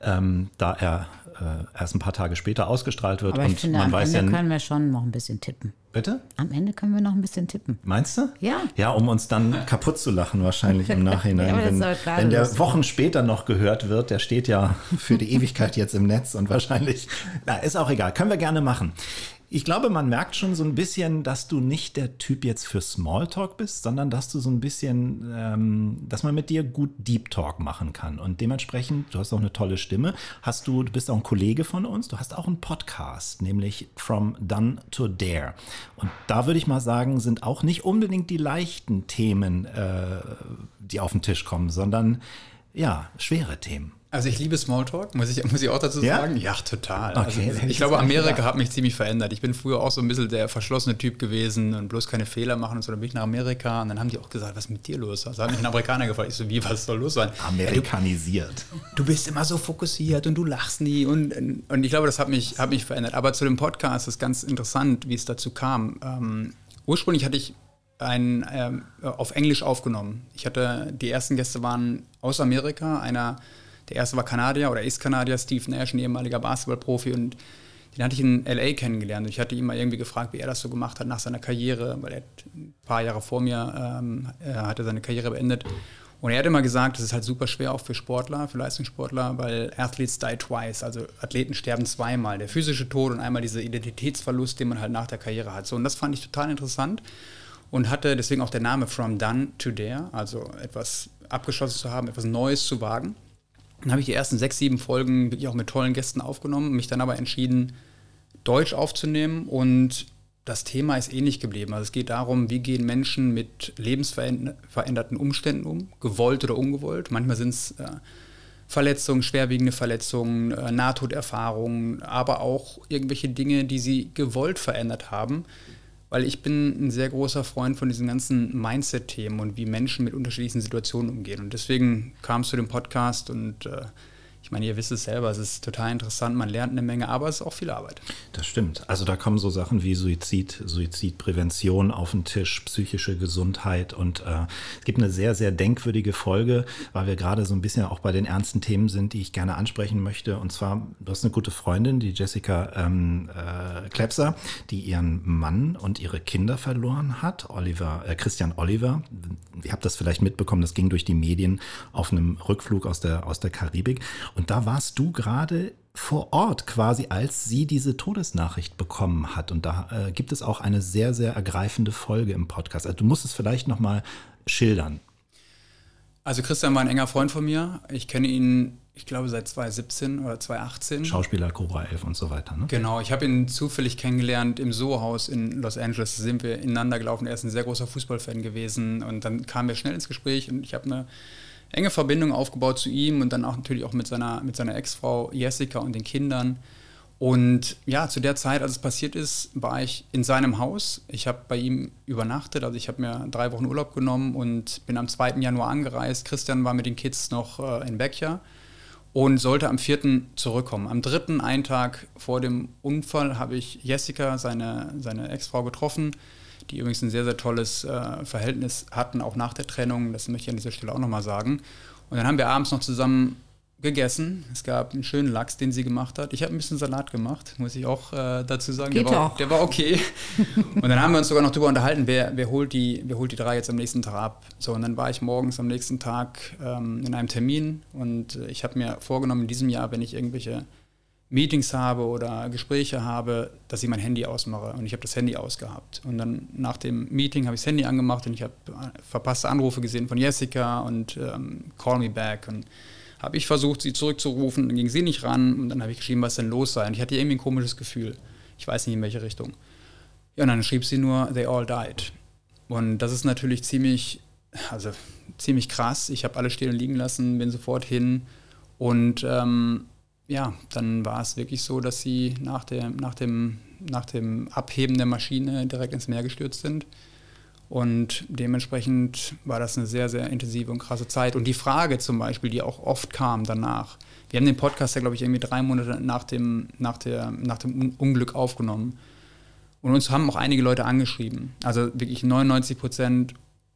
da er erst ein paar Tage später ausgestrahlt wird. Aber ich finde, am Ende können wir schon noch ein bisschen tippen. Bitte? Am Ende können wir noch ein bisschen tippen. Meinst du? Ja. Ja, um uns dann kaputt zu lachen wahrscheinlich im Nachhinein. Ja, wenn der Wochen später noch gehört wird, der steht ja für die Ewigkeit jetzt im Netz und wahrscheinlich, ist auch egal, können wir gerne machen. Ich glaube, man merkt schon so ein bisschen, dass du nicht der Typ jetzt für Smalltalk bist, sondern dass du so ein bisschen, dass man mit dir gut Deep Talk machen kann. Und dementsprechend, du hast auch eine tolle Stimme, du bist auch ein Kollege von uns, du hast auch einen Podcast, nämlich From Done to Dare. Und da würde ich mal sagen, sind auch nicht unbedingt die leichten Themen, die auf den Tisch kommen, sondern ja, schwere Themen. Also ich liebe Smalltalk, muss ich auch dazu sagen. Ja, total. Okay, also ich glaube, Amerika hat mich ziemlich verändert. Ich bin früher auch so ein bisschen der verschlossene Typ gewesen und bloß keine Fehler machen und so. Dann bin ich nach Amerika und dann haben die auch gesagt, was ist mit dir los? Also hat mich ein Amerikaner gefragt. Ich so, wie, was soll los sein? Amerikanisiert. Du bist immer so fokussiert und du lachst nie. Und ich glaube, das hat mich verändert. Aber zu dem Podcast ist ganz interessant, wie es dazu kam. Ursprünglich hatte ich einen auf Englisch aufgenommen. Die ersten Gäste waren aus Amerika, der erste war Kanadier oder ist Kanadier, Steve Nash, ein ehemaliger Basketballprofi, und den hatte ich in L.A. kennengelernt. Und ich hatte ihn mal irgendwie gefragt, wie er das so gemacht hat nach seiner Karriere, weil er ein paar Jahre vor mir hatte seine Karriere beendet. Und er hat immer gesagt, das ist halt super schwer auch für Sportler, für Leistungssportler, weil Athletes die twice, also Athleten sterben zweimal. Der physische Tod und einmal dieser Identitätsverlust, den man halt nach der Karriere hat. So, und das fand ich total interessant und hatte deswegen auch der Name From Done to Dare, also etwas abgeschlossen zu haben, etwas Neues zu wagen. Dann habe ich die ersten 6, 7 Folgen wirklich auch mit tollen Gästen aufgenommen, mich dann aber entschieden, Deutsch aufzunehmen, und das Thema ist ähnlich geblieben. Also es geht darum, wie gehen Menschen mit lebensveränderten Umständen um, gewollt oder ungewollt. Manchmal sind es Verletzungen, schwerwiegende Verletzungen, Nahtoderfahrungen, aber auch irgendwelche Dinge, die sie gewollt verändert haben. Weil ich bin ein sehr großer Freund von diesen ganzen Mindset-Themen und wie Menschen mit unterschiedlichen Situationen umgehen. Und deswegen kam es zu dem Podcast, und ich meine, ihr wisst es selber, es ist total interessant, man lernt eine Menge, aber es ist auch viel Arbeit. Das stimmt. Also da kommen so Sachen wie Suizidprävention auf den Tisch, psychische Gesundheit, und es gibt eine sehr, sehr denkwürdige Folge, weil wir gerade so ein bisschen auch bei den ernsten Themen sind, die ich gerne ansprechen möchte. Und zwar, du hast eine gute Freundin, die Jessica Klepser, die ihren Mann und ihre Kinder verloren hat, Christian Oliver. Ihr habt das vielleicht mitbekommen, das ging durch die Medien auf einem Rückflug aus der Karibik. Und da warst du gerade vor Ort quasi, als sie diese Todesnachricht bekommen hat. Und da gibt es auch eine sehr, sehr ergreifende Folge im Podcast. Also du musst es vielleicht noch mal schildern. Also Christian war ein enger Freund von mir. Ich kenne ihn, ich glaube, seit 2017 oder 2018. Schauspieler, Cobra 11 und so weiter, ne? Genau, ich habe ihn zufällig kennengelernt im Soho-Haus in Los Angeles. Da sind wir ineinander gelaufen. Er ist ein sehr großer Fußballfan gewesen. Und dann kamen wir schnell ins Gespräch, und ich habe eine enge Verbindung aufgebaut zu ihm und dann auch natürlich auch mit seiner Ex-Frau Jessica und den Kindern. Und ja, zu der Zeit, als es passiert ist, war ich in seinem Haus. Ich habe bei ihm übernachtet, also ich habe mir 3 Wochen Urlaub genommen und bin am 2. Januar angereist. Christian war mit den Kids noch in Beckja. und sollte am 4. zurückkommen. Am 3., einen Tag vor dem Unfall, habe ich Jessica, seine Ex-Frau, getroffen, die übrigens ein sehr, sehr tolles Verhältnis hatten, auch nach der Trennung. Das möchte ich an dieser Stelle auch nochmal sagen. Und dann haben wir abends noch zusammen gegessen. Es gab einen schönen Lachs, den sie gemacht hat. Ich habe ein bisschen Salat gemacht, muss ich auch dazu sagen. Der war okay. Und dann haben wir uns sogar noch darüber unterhalten, wer holt die 3 jetzt am nächsten Tag ab. So, und dann war ich morgens am nächsten Tag in einem Termin und ich habe mir vorgenommen, in diesem Jahr, wenn ich irgendwelche Meetings habe oder Gespräche habe, dass ich mein Handy ausmache. Und ich habe das Handy ausgehabt. Und dann nach dem Meeting habe ich das Handy angemacht und ich habe verpasste Anrufe gesehen von Jessica und Call Me Back. Und habe ich versucht, sie zurückzurufen, dann ging sie nicht ran und dann habe ich geschrieben, was denn los sei. Und ich hatte irgendwie ein komisches Gefühl. Ich weiß nicht, in welche Richtung. Ja, und dann schrieb sie nur, they all died. Und das ist natürlich ziemlich krass. Ich habe alles stehen und liegen lassen, bin sofort hin. Und dann war es wirklich so, dass sie nach dem Abheben der Maschine direkt ins Meer gestürzt sind. Und dementsprechend war das eine sehr, sehr intensive und krasse Zeit. Und die Frage zum Beispiel, die auch oft kam danach, wir haben den Podcast ja, glaube ich, irgendwie 3 Monate nach dem Unglück aufgenommen. Und uns haben auch einige Leute angeschrieben. Also wirklich 99%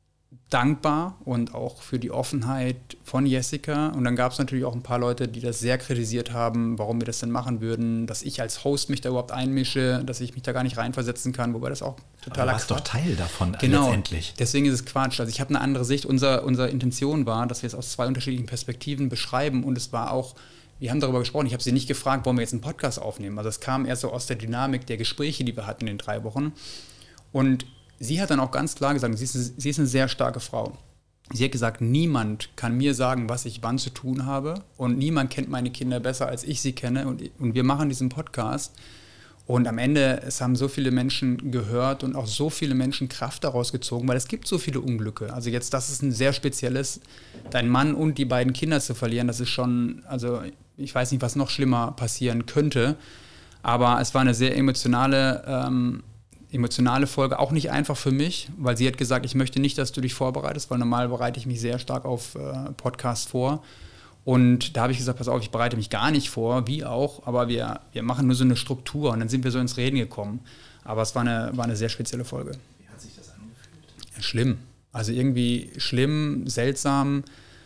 dankbar und auch für die Offenheit von Jessica. Und dann gab es natürlich auch ein paar Leute, die das sehr kritisiert haben, warum wir das denn machen würden, dass ich als Host mich da überhaupt einmische, dass ich mich da gar nicht reinversetzen kann, wobei das auch totaler Quatsch. Du warst doch Teil davon letztendlich. Deswegen ist es Quatsch. Also ich habe eine andere Sicht. Unsere Intention war, dass wir es aus 2 unterschiedlichen Perspektiven beschreiben und es war auch, wir haben darüber gesprochen, ich habe sie nicht gefragt, wollen wir jetzt einen Podcast aufnehmen. Also es kam eher so aus der Dynamik der Gespräche, die wir hatten in den 3 Wochen. Und sie hat dann auch ganz klar gesagt, sie ist eine sehr starke Frau. Sie hat gesagt, niemand kann mir sagen, was ich wann zu tun habe und niemand kennt meine Kinder besser, als ich sie kenne und wir machen diesen Podcast und am Ende, es haben so viele Menschen gehört und auch so viele Menschen Kraft daraus gezogen, weil es gibt so viele Unglücke. Also jetzt, das ist ein sehr spezielles, deinen Mann und die beiden Kinder zu verlieren, das ist schon, also ich weiß nicht, was noch schlimmer passieren könnte, aber es war eine sehr emotionale Folge, auch nicht einfach für mich, weil sie hat gesagt, ich möchte nicht, dass du dich vorbereitest, weil normal bereite ich mich sehr stark auf Podcasts vor. Und da habe ich gesagt, pass auf, ich bereite mich gar nicht vor, wie auch, aber wir machen nur so eine Struktur und dann sind wir so ins Reden gekommen. Aber es war eine sehr spezielle Folge. Wie hat sich das angefühlt? Ja, schlimm. Also irgendwie schlimm, seltsam.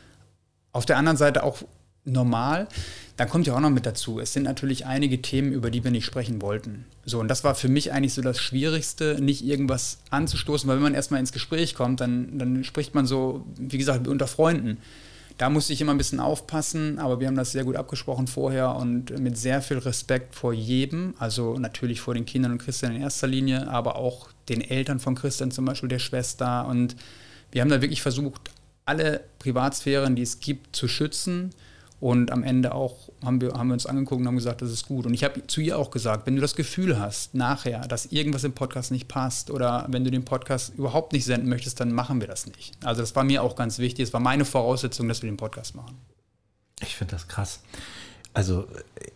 Auf der anderen Seite auch normal. Dann kommt ja auch noch mit dazu, es sind natürlich einige Themen, über die wir nicht sprechen wollten. So, und das war für mich eigentlich so das Schwierigste, nicht irgendwas anzustoßen, weil wenn man erstmal ins Gespräch kommt, dann spricht man so, wie gesagt, unter Freunden. Da musste ich immer ein bisschen aufpassen, aber wir haben das sehr gut abgesprochen vorher und mit sehr viel Respekt vor jedem, also natürlich vor den Kindern und Christian in erster Linie, aber auch den Eltern von Christian, zum Beispiel der Schwester. Und wir haben da wirklich versucht, alle Privatsphären, die es gibt, zu schützen. Und am Ende auch haben wir uns angeguckt und haben gesagt, das ist gut. Und ich habe zu ihr auch gesagt, wenn du das Gefühl hast, nachher, dass irgendwas im Podcast nicht passt oder wenn du den Podcast überhaupt nicht senden möchtest, dann machen wir das nicht. Also das war mir auch ganz wichtig. Es war meine Voraussetzung, dass wir den Podcast machen. Ich finde das krass. Also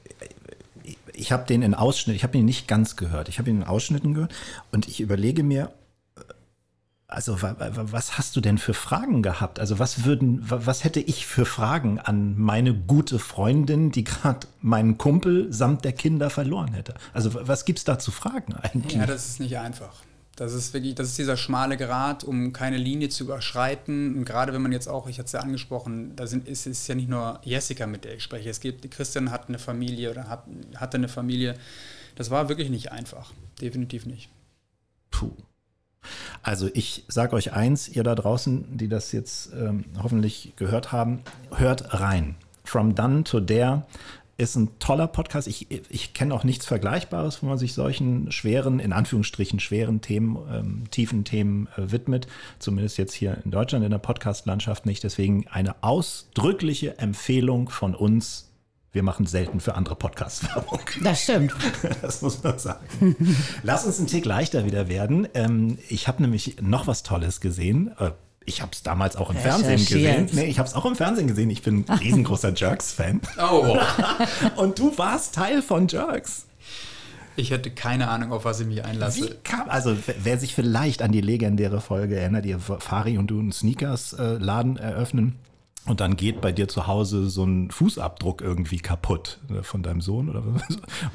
ich habe den in Ausschnitten, ich habe ihn nicht ganz gehört. Ich habe ihn in Ausschnitten gehört und ich überlege mir, also was hast du denn für Fragen gehabt? Also was hätte ich für Fragen an meine gute Freundin, die gerade meinen Kumpel samt der Kinder verloren hätte? Also was gibt's da zu fragen eigentlich? Ja, das ist nicht einfach. Das ist dieser schmale Grat, um keine Linie zu überschreiten. Und gerade wenn man jetzt auch, ich hatte es ja angesprochen, ist es ja nicht nur Jessica, mit der ich spreche. Christian hat eine Familie oder hatte eine Familie. Das war wirklich nicht einfach. Definitiv nicht. Puh. Also ich sage euch eins, ihr da draußen, die das jetzt hoffentlich gehört haben, hört rein. From Done to Dare ist ein toller Podcast. Ich kenne auch nichts Vergleichbares, wo man sich solchen schweren, in Anführungsstrichen schweren Themen, tiefen Themen widmet. Zumindest jetzt hier in Deutschland in der Podcast-Landschaft nicht. Deswegen eine ausdrückliche Empfehlung von uns. Wir machen selten für andere Podcasts Werbung. Das stimmt. Das muss man sagen. Lass uns einen Tick leichter wieder werden. Ich habe nämlich noch was Tolles gesehen. Ich habe es damals auch im Fernsehen gesehen. Nee, ich habe es auch im Fernsehen gesehen. Ich bin ein riesengroßer Jerks-Fan. Oh. Und du warst Teil von Jerks. Ich hätte keine Ahnung, auf was ich mich einlasse. Also wer sich vielleicht an die legendäre Folge erinnert, ihr Fari und du einen Sneakers-Laden eröffnen. Und dann geht bei dir zu Hause so ein Fußabdruck irgendwie kaputt von deinem Sohn oder was.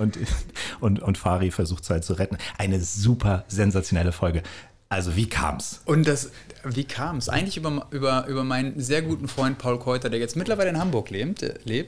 Und Fari versucht es halt zu retten. Eine super sensationelle Folge. Also wie kam's? Und wie kam es? Eigentlich über meinen sehr guten Freund Paul Keuter, der jetzt mittlerweile in Hamburg lebt,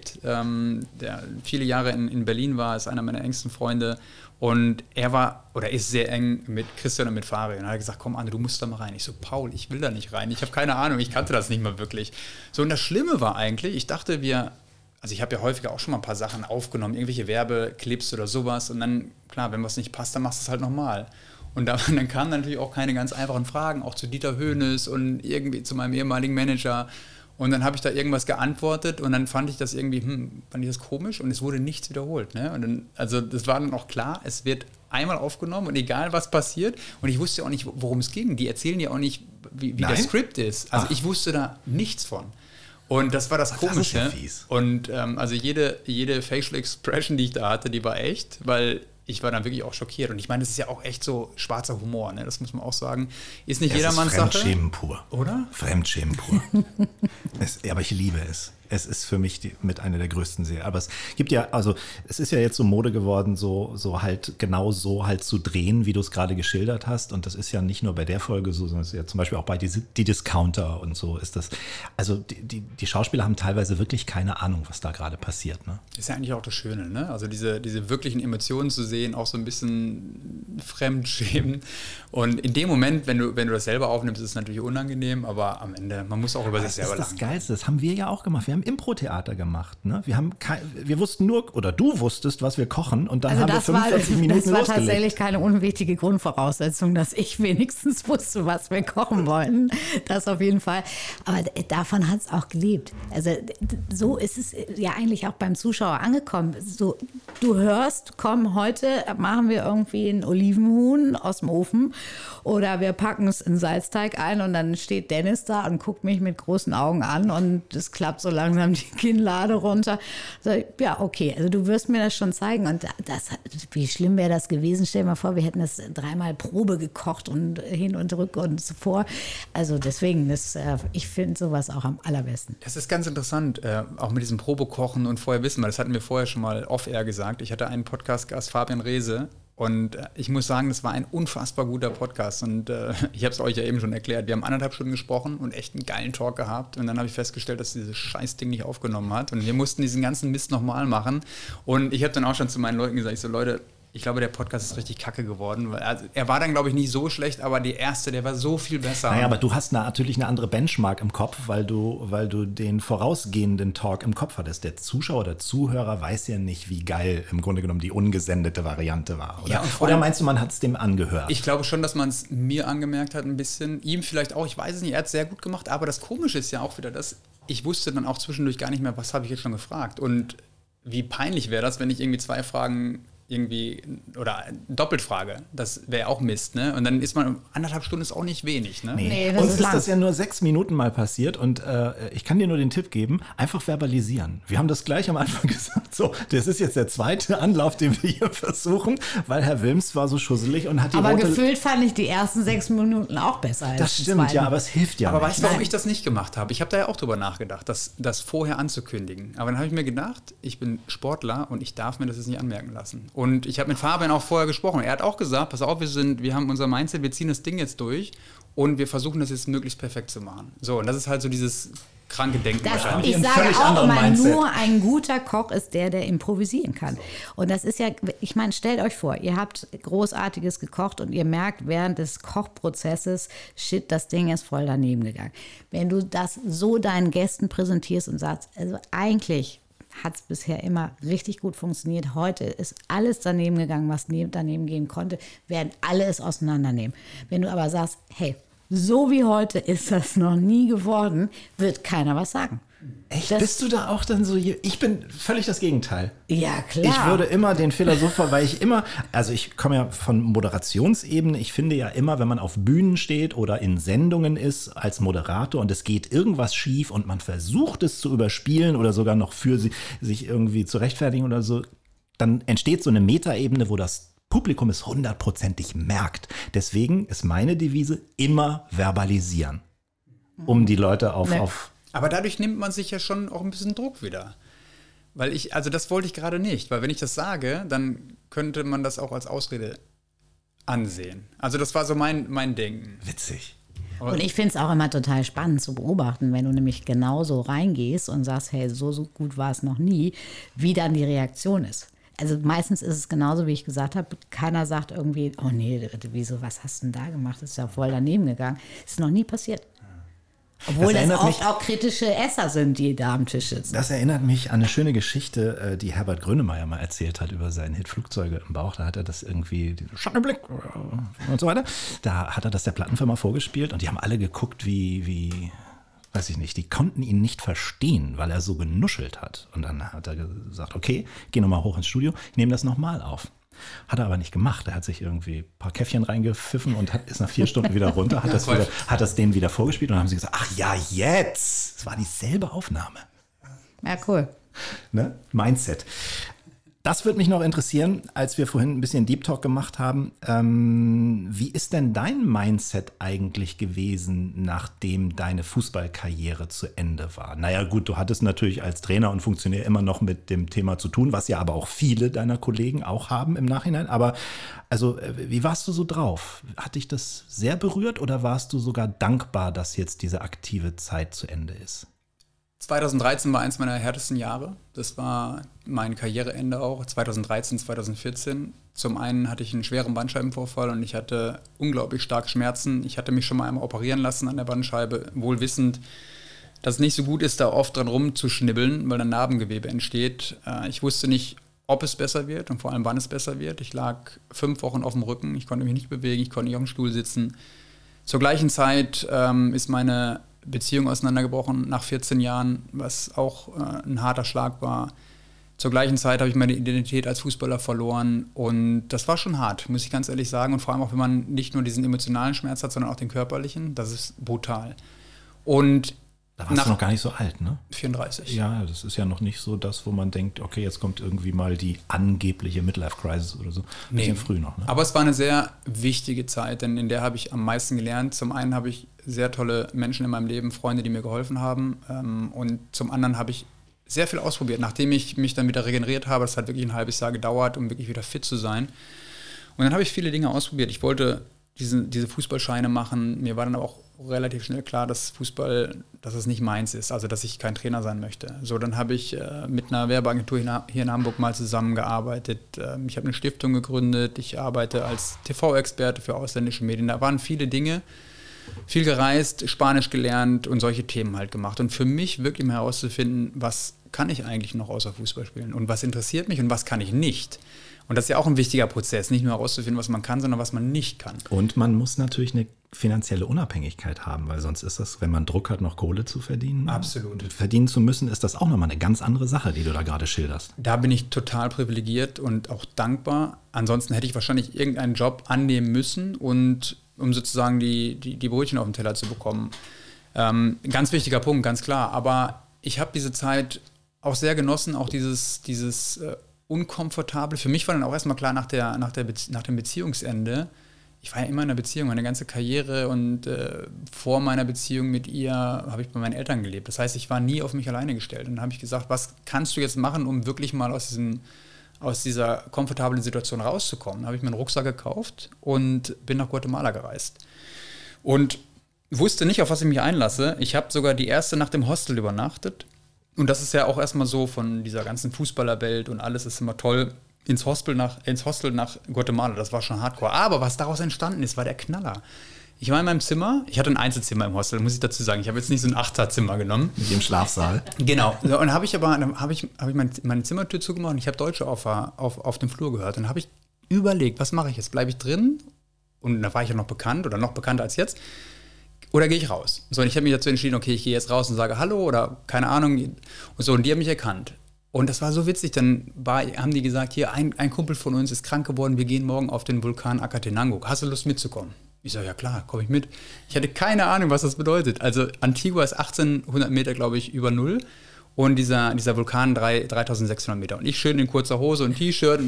der viele Jahre in Berlin war, ist einer meiner engsten Freunde. Und er ist sehr eng mit Christian und mit Fari. Und er hat gesagt, komm Arne, du musst da mal rein. Ich so, Paul, ich will da nicht rein. Ich habe keine Ahnung, ich kannte das nicht mal wirklich. So, und das Schlimme war eigentlich, ich dachte, ich habe ja häufiger auch schon mal ein paar Sachen aufgenommen, irgendwelche Werbeclips oder sowas. Und dann, klar, wenn was nicht passt, dann machst du es halt nochmal. Und dann kamen natürlich auch keine ganz einfachen Fragen, auch zu Dieter Hoeneß und irgendwie zu meinem ehemaligen Manager. Und dann habe ich da irgendwas geantwortet und dann fand ich das komisch und es wurde nichts wiederholt. Ne? Und dann, also das war dann auch klar, es wird einmal aufgenommen und egal was passiert. Und ich wusste auch nicht, worum es ging. Die erzählen ja auch nicht, wie das Skript ist. Also ich wusste da nichts von. Und das war das Komische. Das ist ja fies. Und also jede Facial Expression, die ich da hatte, die war echt, weil ich war dann wirklich auch schockiert. Und ich meine, das ist ja auch echt so schwarzer Humor, ne? Das muss man auch sagen. Ist nicht jedermanns Sache. Fremdschämen pur. Oder? Fremdschämen pur. Aber ich liebe es. Es ist für mich mit einer der größten Serien. Aber es gibt ja, also es ist ja jetzt so Mode geworden, so halt genau so halt zu drehen, wie du es gerade geschildert hast. Und das ist ja nicht nur bei der Folge so, sondern es ist ja zum Beispiel auch bei die Discounter und so ist das. Also die Schauspieler haben teilweise wirklich keine Ahnung, was da gerade passiert. Ne? Ist ja eigentlich auch das Schöne, ne? Also diese wirklichen Emotionen zu sehen, auch so ein bisschen Fremdschämen. Und in dem Moment, wenn du das selber aufnimmst, ist es natürlich unangenehm, aber am Ende, man muss auch über sich selber lachen. Das ist das Geilste, das haben wir ja auch gemacht. Wir haben Impro-Theater gemacht. Ne? Wir wussten nur, oder du wusstest, was wir kochen und dann haben wir 45 Minuten losgelegt. Das war tatsächlich keine unwichtige Grundvoraussetzung, dass ich wenigstens wusste, was wir kochen wollten. Das auf jeden Fall. Aber davon hat es auch gelebt. Also so ist es ja eigentlich auch beim Zuschauer angekommen. So, du hörst, komm, heute machen wir irgendwie ein Olivenhuhn aus dem Ofen oder wir packen es in Salzteig ein und dann steht Dennis da und guckt mich mit großen Augen an und es klappt so langsam die Kinnlade runter. So, ja, okay, also du wirst mir das schon zeigen. Und wie schlimm wäre das gewesen? Stell dir mal vor, wir hätten das 3-mal Probe gekocht und hin und zurück und so vor. Also deswegen, ich finde sowas auch am allerbesten. Das ist ganz interessant, auch mit diesem Probekochen und vorher wissen, weil das hatten wir vorher schon mal off-air gesagt. Ich hatte einen Podcast-Gast, Fabian Reese. Und ich muss sagen, das war ein unfassbar guter Podcast und ich habe es euch ja eben schon erklärt. Wir haben 1,5 Stunden gesprochen und echt einen geilen Talk gehabt und dann habe ich festgestellt, dass dieses Scheißding nicht aufgenommen hat und wir mussten diesen ganzen Mist nochmal machen und ich habe dann auch schon zu meinen Leuten gesagt, ich so, Leute, ich glaube, der Podcast ist richtig kacke geworden. Also, er war dann, glaube ich, nicht so schlecht, aber der war so viel besser. Naja, aber du hast natürlich eine andere Benchmark im Kopf, weil du den vorausgehenden Talk im Kopf hattest. Der Zuschauer, der Zuhörer weiß ja nicht, wie geil im Grunde genommen die ungesendete Variante war. Oder, oder meinst du, man hat es dem angehört? Ich glaube schon, dass man es mir angemerkt hat ein bisschen. Ihm vielleicht auch, ich weiß es nicht, er hat es sehr gut gemacht. Aber das Komische ist ja auch wieder, dass ich wusste dann auch zwischendurch gar nicht mehr, was habe ich jetzt schon gefragt. Und wie peinlich wäre das, wenn ich irgendwie 2 Fragen oder doppelt frage, das wäre auch Mist, ne? Und dann ist man 1,5 Stunden ist auch nicht wenig, ne? Nee, uns ist das ja nur 6 Minuten mal passiert und ich kann dir nur den Tipp geben, einfach verbalisieren. Wir haben das gleich am Anfang gesagt, so, das ist jetzt der zweite Anlauf, den wir hier versuchen, weil Herr Wilms war so schusselig und hat die Aber gefühlt fand ich die ersten 6 Minuten auch besser als das stimmt, ja, aber es hilft ja aber nicht. Weißt du, warum ich das nicht gemacht habe? Ich habe da ja auch drüber nachgedacht, das vorher anzukündigen. Aber dann habe ich mir gedacht, ich bin Sportler und ich darf mir das jetzt nicht anmerken lassen. Und ich habe mit Fabian auch vorher gesprochen. Er hat auch gesagt, pass auf, wir haben unser Mindset, wir ziehen das Ding jetzt durch und wir versuchen das jetzt möglichst perfekt zu machen. So, und das ist halt so dieses kranke Denken wahrscheinlich. Ich sage auch mal, nur ein guter Koch ist der improvisieren kann. Und das ist ja, ich meine, stellt euch vor, ihr habt Großartiges gekocht und ihr merkt während des Kochprozesses, shit, das Ding ist voll daneben gegangen. Wenn du das so deinen Gästen präsentierst und sagst, also eigentlich hat es bisher immer richtig gut funktioniert. Heute ist alles daneben gegangen, was daneben gehen konnte, werden alle es auseinandernehmen. Wenn du aber sagst, hey, so wie heute ist das noch nie geworden, wird keiner was sagen. Echt? Bist du da auch dann so? Ich bin völlig das Gegenteil. Ja, klar. Ich würde immer den Fehler so weil ich komme ja von Moderationsebene. Ich finde ja immer, wenn man auf Bühnen steht oder in Sendungen ist als Moderator und es geht irgendwas schief und man versucht es zu überspielen oder sogar noch für sich irgendwie zu rechtfertigen oder so, dann entsteht so eine Metaebene, wo das Publikum es 100%ig merkt. Deswegen ist meine Devise immer verbalisieren, um die Leute auf Aber dadurch nimmt man sich ja schon auch ein bisschen Druck wieder. Also das wollte ich gerade nicht, weil wenn ich das sage, dann könnte man das auch als Ausrede ansehen. Also das war so mein Denken. Witzig. Und ich finde es auch immer total spannend zu beobachten, wenn du nämlich genauso reingehst und sagst, hey, so gut war es noch nie, wie dann die Reaktion ist. Also meistens ist es genauso, wie ich gesagt habe, keiner sagt irgendwie, oh nee, wieso, was hast du denn da gemacht? Das ist ja voll daneben gegangen. Das ist noch nie passiert. Obwohl das oft auch kritische Esser sind, die da am Tisch sitzen. Das erinnert mich an eine schöne Geschichte, die Herbert Grönemeyer mal erzählt hat über seinen Hit Flugzeuge im Bauch. Da hat er das irgendwie, Schattenblick und so weiter. Da hat er das der Plattenfirma vorgespielt und die haben alle geguckt wie, weiß ich nicht, die konnten ihn nicht verstehen, weil er so genuschelt hat. Und dann hat er gesagt, okay, geh nochmal hoch ins Studio, ich nehme das nochmal auf. Hat er aber nicht gemacht. Er hat sich irgendwie ein paar Käffchen reingepfiffen und ist nach 4 Stunden wieder runter, hat das denen wieder vorgespielt und dann haben sie gesagt, ach ja, jetzt. Es war dieselbe Aufnahme. Ja, cool. Ne? Mindset. Das würde mich noch interessieren, als wir vorhin ein bisschen Deep Talk gemacht haben. Wie ist denn dein Mindset eigentlich gewesen, nachdem deine Fußballkarriere zu Ende war? Naja gut, du hattest natürlich als Trainer und Funktionär immer noch mit dem Thema zu tun, was ja aber auch viele deiner Kollegen auch haben im Nachhinein. Aber also, wie warst du so drauf? Hat dich das sehr berührt oder warst du sogar dankbar, dass jetzt diese aktive Zeit zu Ende ist? 2013 war eins meiner härtesten Jahre. Das war mein Karriereende auch, 2013, 2014. Zum einen hatte ich einen schweren Bandscheibenvorfall und ich hatte unglaublich starke Schmerzen. Ich hatte mich schon mal einmal operieren lassen an der Bandscheibe, wohl wissend, dass es nicht so gut ist, da oft dran rumzuschnibbeln, weil dann Narbengewebe entsteht. Ich wusste nicht, ob es besser wird und vor allem, wann es besser wird. Ich lag 5 Wochen auf dem Rücken, ich konnte mich nicht bewegen, ich konnte nicht auf dem Stuhl sitzen. Zur gleichen Zeit ist meine Beziehung auseinandergebrochen nach 14 Jahren, was auch ein harter Schlag war. Zur gleichen Zeit habe ich meine Identität als Fußballer verloren und das war schon hart, muss ich ganz ehrlich sagen. Und vor allem auch, wenn man nicht nur diesen emotionalen Schmerz hat, sondern auch den körperlichen, das ist brutal. Und da warst du noch gar nicht so alt, ne? 34. Ja, das ist ja noch nicht so das, wo man denkt, okay, jetzt kommt irgendwie mal die angebliche Midlife-Crisis oder so. Ein bisschen früh noch, ne? Aber es war eine sehr wichtige Zeit, denn in der habe ich am meisten gelernt. Zum einen habe ich sehr tolle Menschen in meinem Leben, Freunde, die mir geholfen haben. Und zum anderen habe ich sehr viel ausprobiert. Nachdem ich mich dann wieder regeneriert habe, das hat wirklich ein halbes Jahr gedauert, um wirklich wieder fit zu sein. Und dann habe ich viele Dinge ausprobiert. Ich wollte diese Fußballscheine machen. Mir war dann aber auch relativ schnell klar, dass Fußball, dass es nicht meins ist, also dass ich kein Trainer sein möchte. So, dann habe ich mit einer Werbeagentur hier in Hamburg mal zusammengearbeitet. Ich habe eine Stiftung gegründet. Ich arbeite als TV-Experte für ausländische Medien. Da waren viele Dinge, viel gereist, Spanisch gelernt und solche Themen halt gemacht. Und für mich wirklich mal herauszufinden, was kann ich eigentlich noch außer Fußball spielen und was interessiert mich und was kann ich nicht. Und das ist ja auch ein wichtiger Prozess, nicht nur herauszufinden, was man kann, sondern was man nicht kann. Und man muss natürlich eine finanzielle Unabhängigkeit haben, weil sonst ist das, wenn man Druck hat, noch Kohle zu verdienen. Absolut. Verdienen zu müssen, ist das auch nochmal eine ganz andere Sache, die du da gerade schilderst. Da bin ich total privilegiert und auch dankbar. Ansonsten hätte ich wahrscheinlich irgendeinen Job annehmen müssen, und um sozusagen die Brötchen auf den Teller zu bekommen. Ganz wichtiger Punkt, ganz klar. Aber ich habe diese Zeit auch sehr genossen, auch dieses Unkomfortable. Für mich war dann auch erstmal klar nach dem Beziehungsende, ich war ja immer in einer Beziehung, meine ganze Karriere, und vor meiner Beziehung mit ihr habe ich bei meinen Eltern gelebt. Das heißt, ich war nie auf mich alleine gestellt. Und dann habe ich gesagt, was kannst du jetzt machen, um wirklich mal aus dieser komfortablen Situation rauszukommen? Da habe ich mir einen Rucksack gekauft und bin nach Guatemala gereist. Und wusste nicht, auf was ich mich einlasse. Ich habe sogar die erste Nacht im Hostel übernachtet. Und das ist ja auch erstmal so von dieser ganzen Fußballerwelt und alles ist immer toll. Ins Hostel nach Guatemala, das war schon hardcore. Aber was daraus entstanden ist, war der Knaller. Ich war in meinem Zimmer, ich hatte ein Einzelzimmer im Hostel, muss ich dazu sagen. Ich habe jetzt nicht so ein 8er-Zimmer genommen. Mit dem Schlafsaal. Genau. Und dann habe ich meine Zimmertür zugemacht und ich habe Deutsche auf dem Flur gehört. Und dann habe ich überlegt, was mache ich jetzt? Bleibe ich drin? Und da war ich ja noch bekannt oder noch bekannter als jetzt. Oder gehe ich raus? So, und ich habe mich dazu entschieden, okay, ich gehe jetzt raus und sage Hallo oder keine Ahnung. Und so, und die haben mich erkannt. Und das war so witzig, dann haben die gesagt, hier, ein Kumpel von uns ist krank geworden, wir gehen morgen auf den Vulkan Acatenango. Hast du Lust mitzukommen? Ich sage, ja klar, komme ich mit. Ich hatte keine Ahnung, was das bedeutet. Also Antigua ist 1800 Meter, glaube ich, über Null. Und dieser Vulkan 3600 Meter. Und ich schön in kurzer Hose und T-Shirt,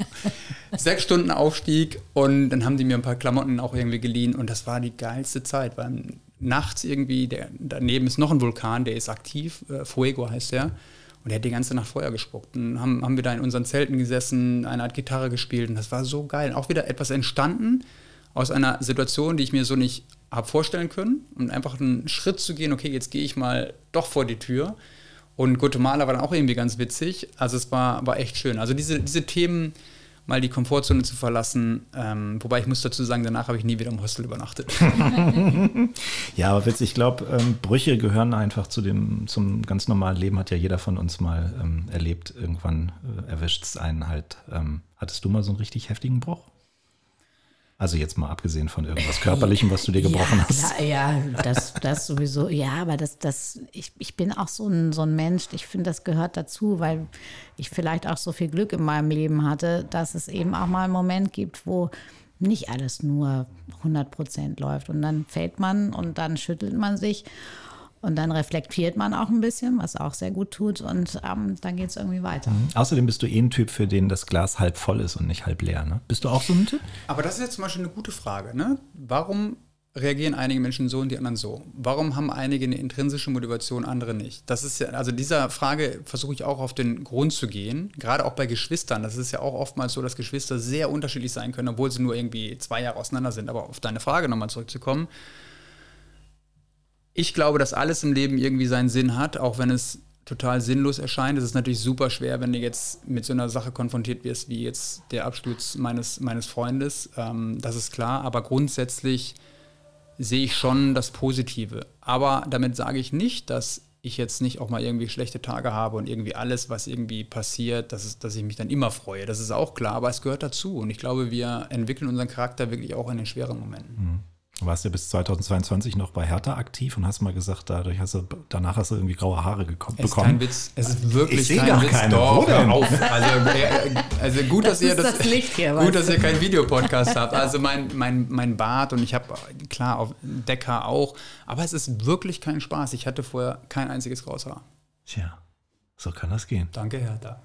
6 Stunden Aufstieg. Und dann haben die mir ein paar Klamotten auch irgendwie geliehen. Und das war die geilste Zeit. Weil nachts irgendwie, daneben ist noch ein Vulkan, der ist aktiv, Fuego heißt der. Und der hat die ganze Nacht Feuer gespuckt. Und haben wir da in unseren Zelten gesessen, einer hat Gitarre gespielt und das war so geil. Auch wieder etwas entstanden aus einer Situation, die ich mir so nicht habe vorstellen können. Und einfach einen Schritt zu gehen, okay, jetzt gehe ich mal doch vor die Tür. Und Guatemala war dann auch irgendwie ganz witzig. Also es war echt schön. Also diese Themen, mal die Komfortzone zu verlassen. Wobei ich muss dazu sagen, danach habe ich nie wieder im Hostel übernachtet. Ja, aber witzig, ich glaube, Brüche gehören einfach zum ganz normalen Leben, hat ja jeder von uns mal erlebt. Irgendwann erwischt es einen halt. Hattest du mal so einen richtig heftigen Bruch? Also jetzt mal abgesehen von irgendwas Körperlichem, was du dir gebrochen hast. Ja, das sowieso. Ja, aber ich bin auch so ein Mensch, ich finde, das gehört dazu, weil ich vielleicht auch so viel Glück in meinem Leben hatte, dass es eben auch mal einen Moment gibt, wo nicht alles nur 100% läuft. Und dann fällt man und dann schüttelt man sich und dann reflektiert man auch ein bisschen, was auch sehr gut tut und dann geht es irgendwie weiter. Außerdem bist du ein Typ, für den das Glas halb voll ist und nicht halb leer. Ne? Bist du auch so ein Typ? Aber das ist jetzt zum Beispiel eine gute Frage. Ne? Warum reagieren einige Menschen so und die anderen so? Warum haben einige eine intrinsische Motivation, andere nicht? Das ist ja, also dieser Frage versuche ich auch auf den Grund zu gehen, gerade auch bei Geschwistern. Das ist ja auch oftmals so, dass Geschwister sehr unterschiedlich sein können, obwohl sie nur irgendwie 2 Jahre auseinander sind. Aber auf deine Frage nochmal zurückzukommen. Ich glaube, dass alles im Leben irgendwie seinen Sinn hat, auch wenn es total sinnlos erscheint. Es ist natürlich super schwer, wenn du jetzt mit so einer Sache konfrontiert wirst, wie jetzt der Absturz meines Freundes. Das ist klar, aber grundsätzlich sehe ich schon das Positive. Aber damit sage ich nicht, dass ich jetzt nicht auch mal irgendwie schlechte Tage habe und irgendwie alles, was irgendwie passiert, dass ich mich dann immer freue. Das ist auch klar, aber es gehört dazu. Und ich glaube, wir entwickeln unseren Charakter wirklich auch in den schweren Momenten. Du warst ja bis 2022 noch bei Hertha aktiv und hast mal gesagt, danach hast du irgendwie graue Haare bekommen. Es ist kein Witz. Es ist wirklich ich kein Witz. Keine. Doch, hör auf. Also gut, dass ihr das Licht hier, gut, dass ihr keinen Videopodcast habt. Also mein Bart und ich habe, klar, auf Decker auch. Aber es ist wirklich kein Spaß. Ich hatte vorher kein einziges graues Haar. Tja. So kann das gehen. Danke, Hertha.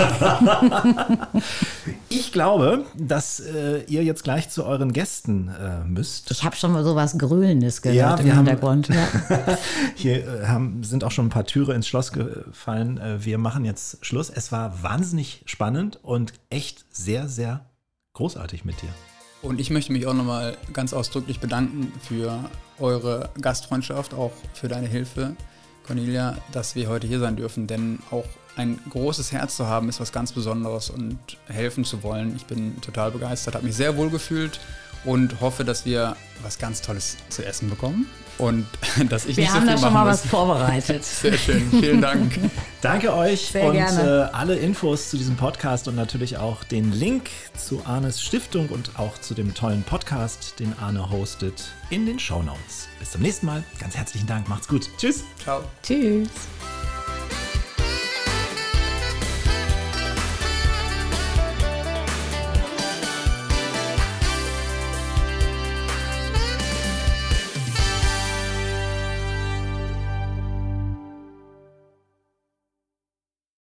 Ich glaube, dass ihr jetzt gleich zu euren Gästen müsst. Ich habe schon mal so was Grünes gehört im Hintergrund. Hier sind auch schon ein paar Türe ins Schloss gefallen. Wir machen jetzt Schluss. Es war wahnsinnig spannend und echt sehr, sehr großartig mit dir. Und ich möchte mich auch nochmal ganz ausdrücklich bedanken für eure Gastfreundschaft, auch für deine Hilfe, Cornelia, dass wir heute hier sein dürfen, denn auch ein großes Herz zu haben, ist was ganz Besonderes und helfen zu wollen. Ich bin total begeistert, habe mich sehr wohl gefühlt und hoffe, dass wir was ganz Tolles zu essen bekommen und dass ich nicht so viel machen muss. Wir haben da schon mal was vorbereitet. Sehr schön, vielen Dank. Danke euch sehr und gerne. Alle Infos zu diesem Podcast und natürlich auch den Link zu Arnes Stiftung und auch zu dem tollen Podcast, den Arne hostet, in den Shownotes. Bis zum nächsten Mal. Ganz herzlichen Dank. Macht's gut. Tschüss. Ciao. Tschüss.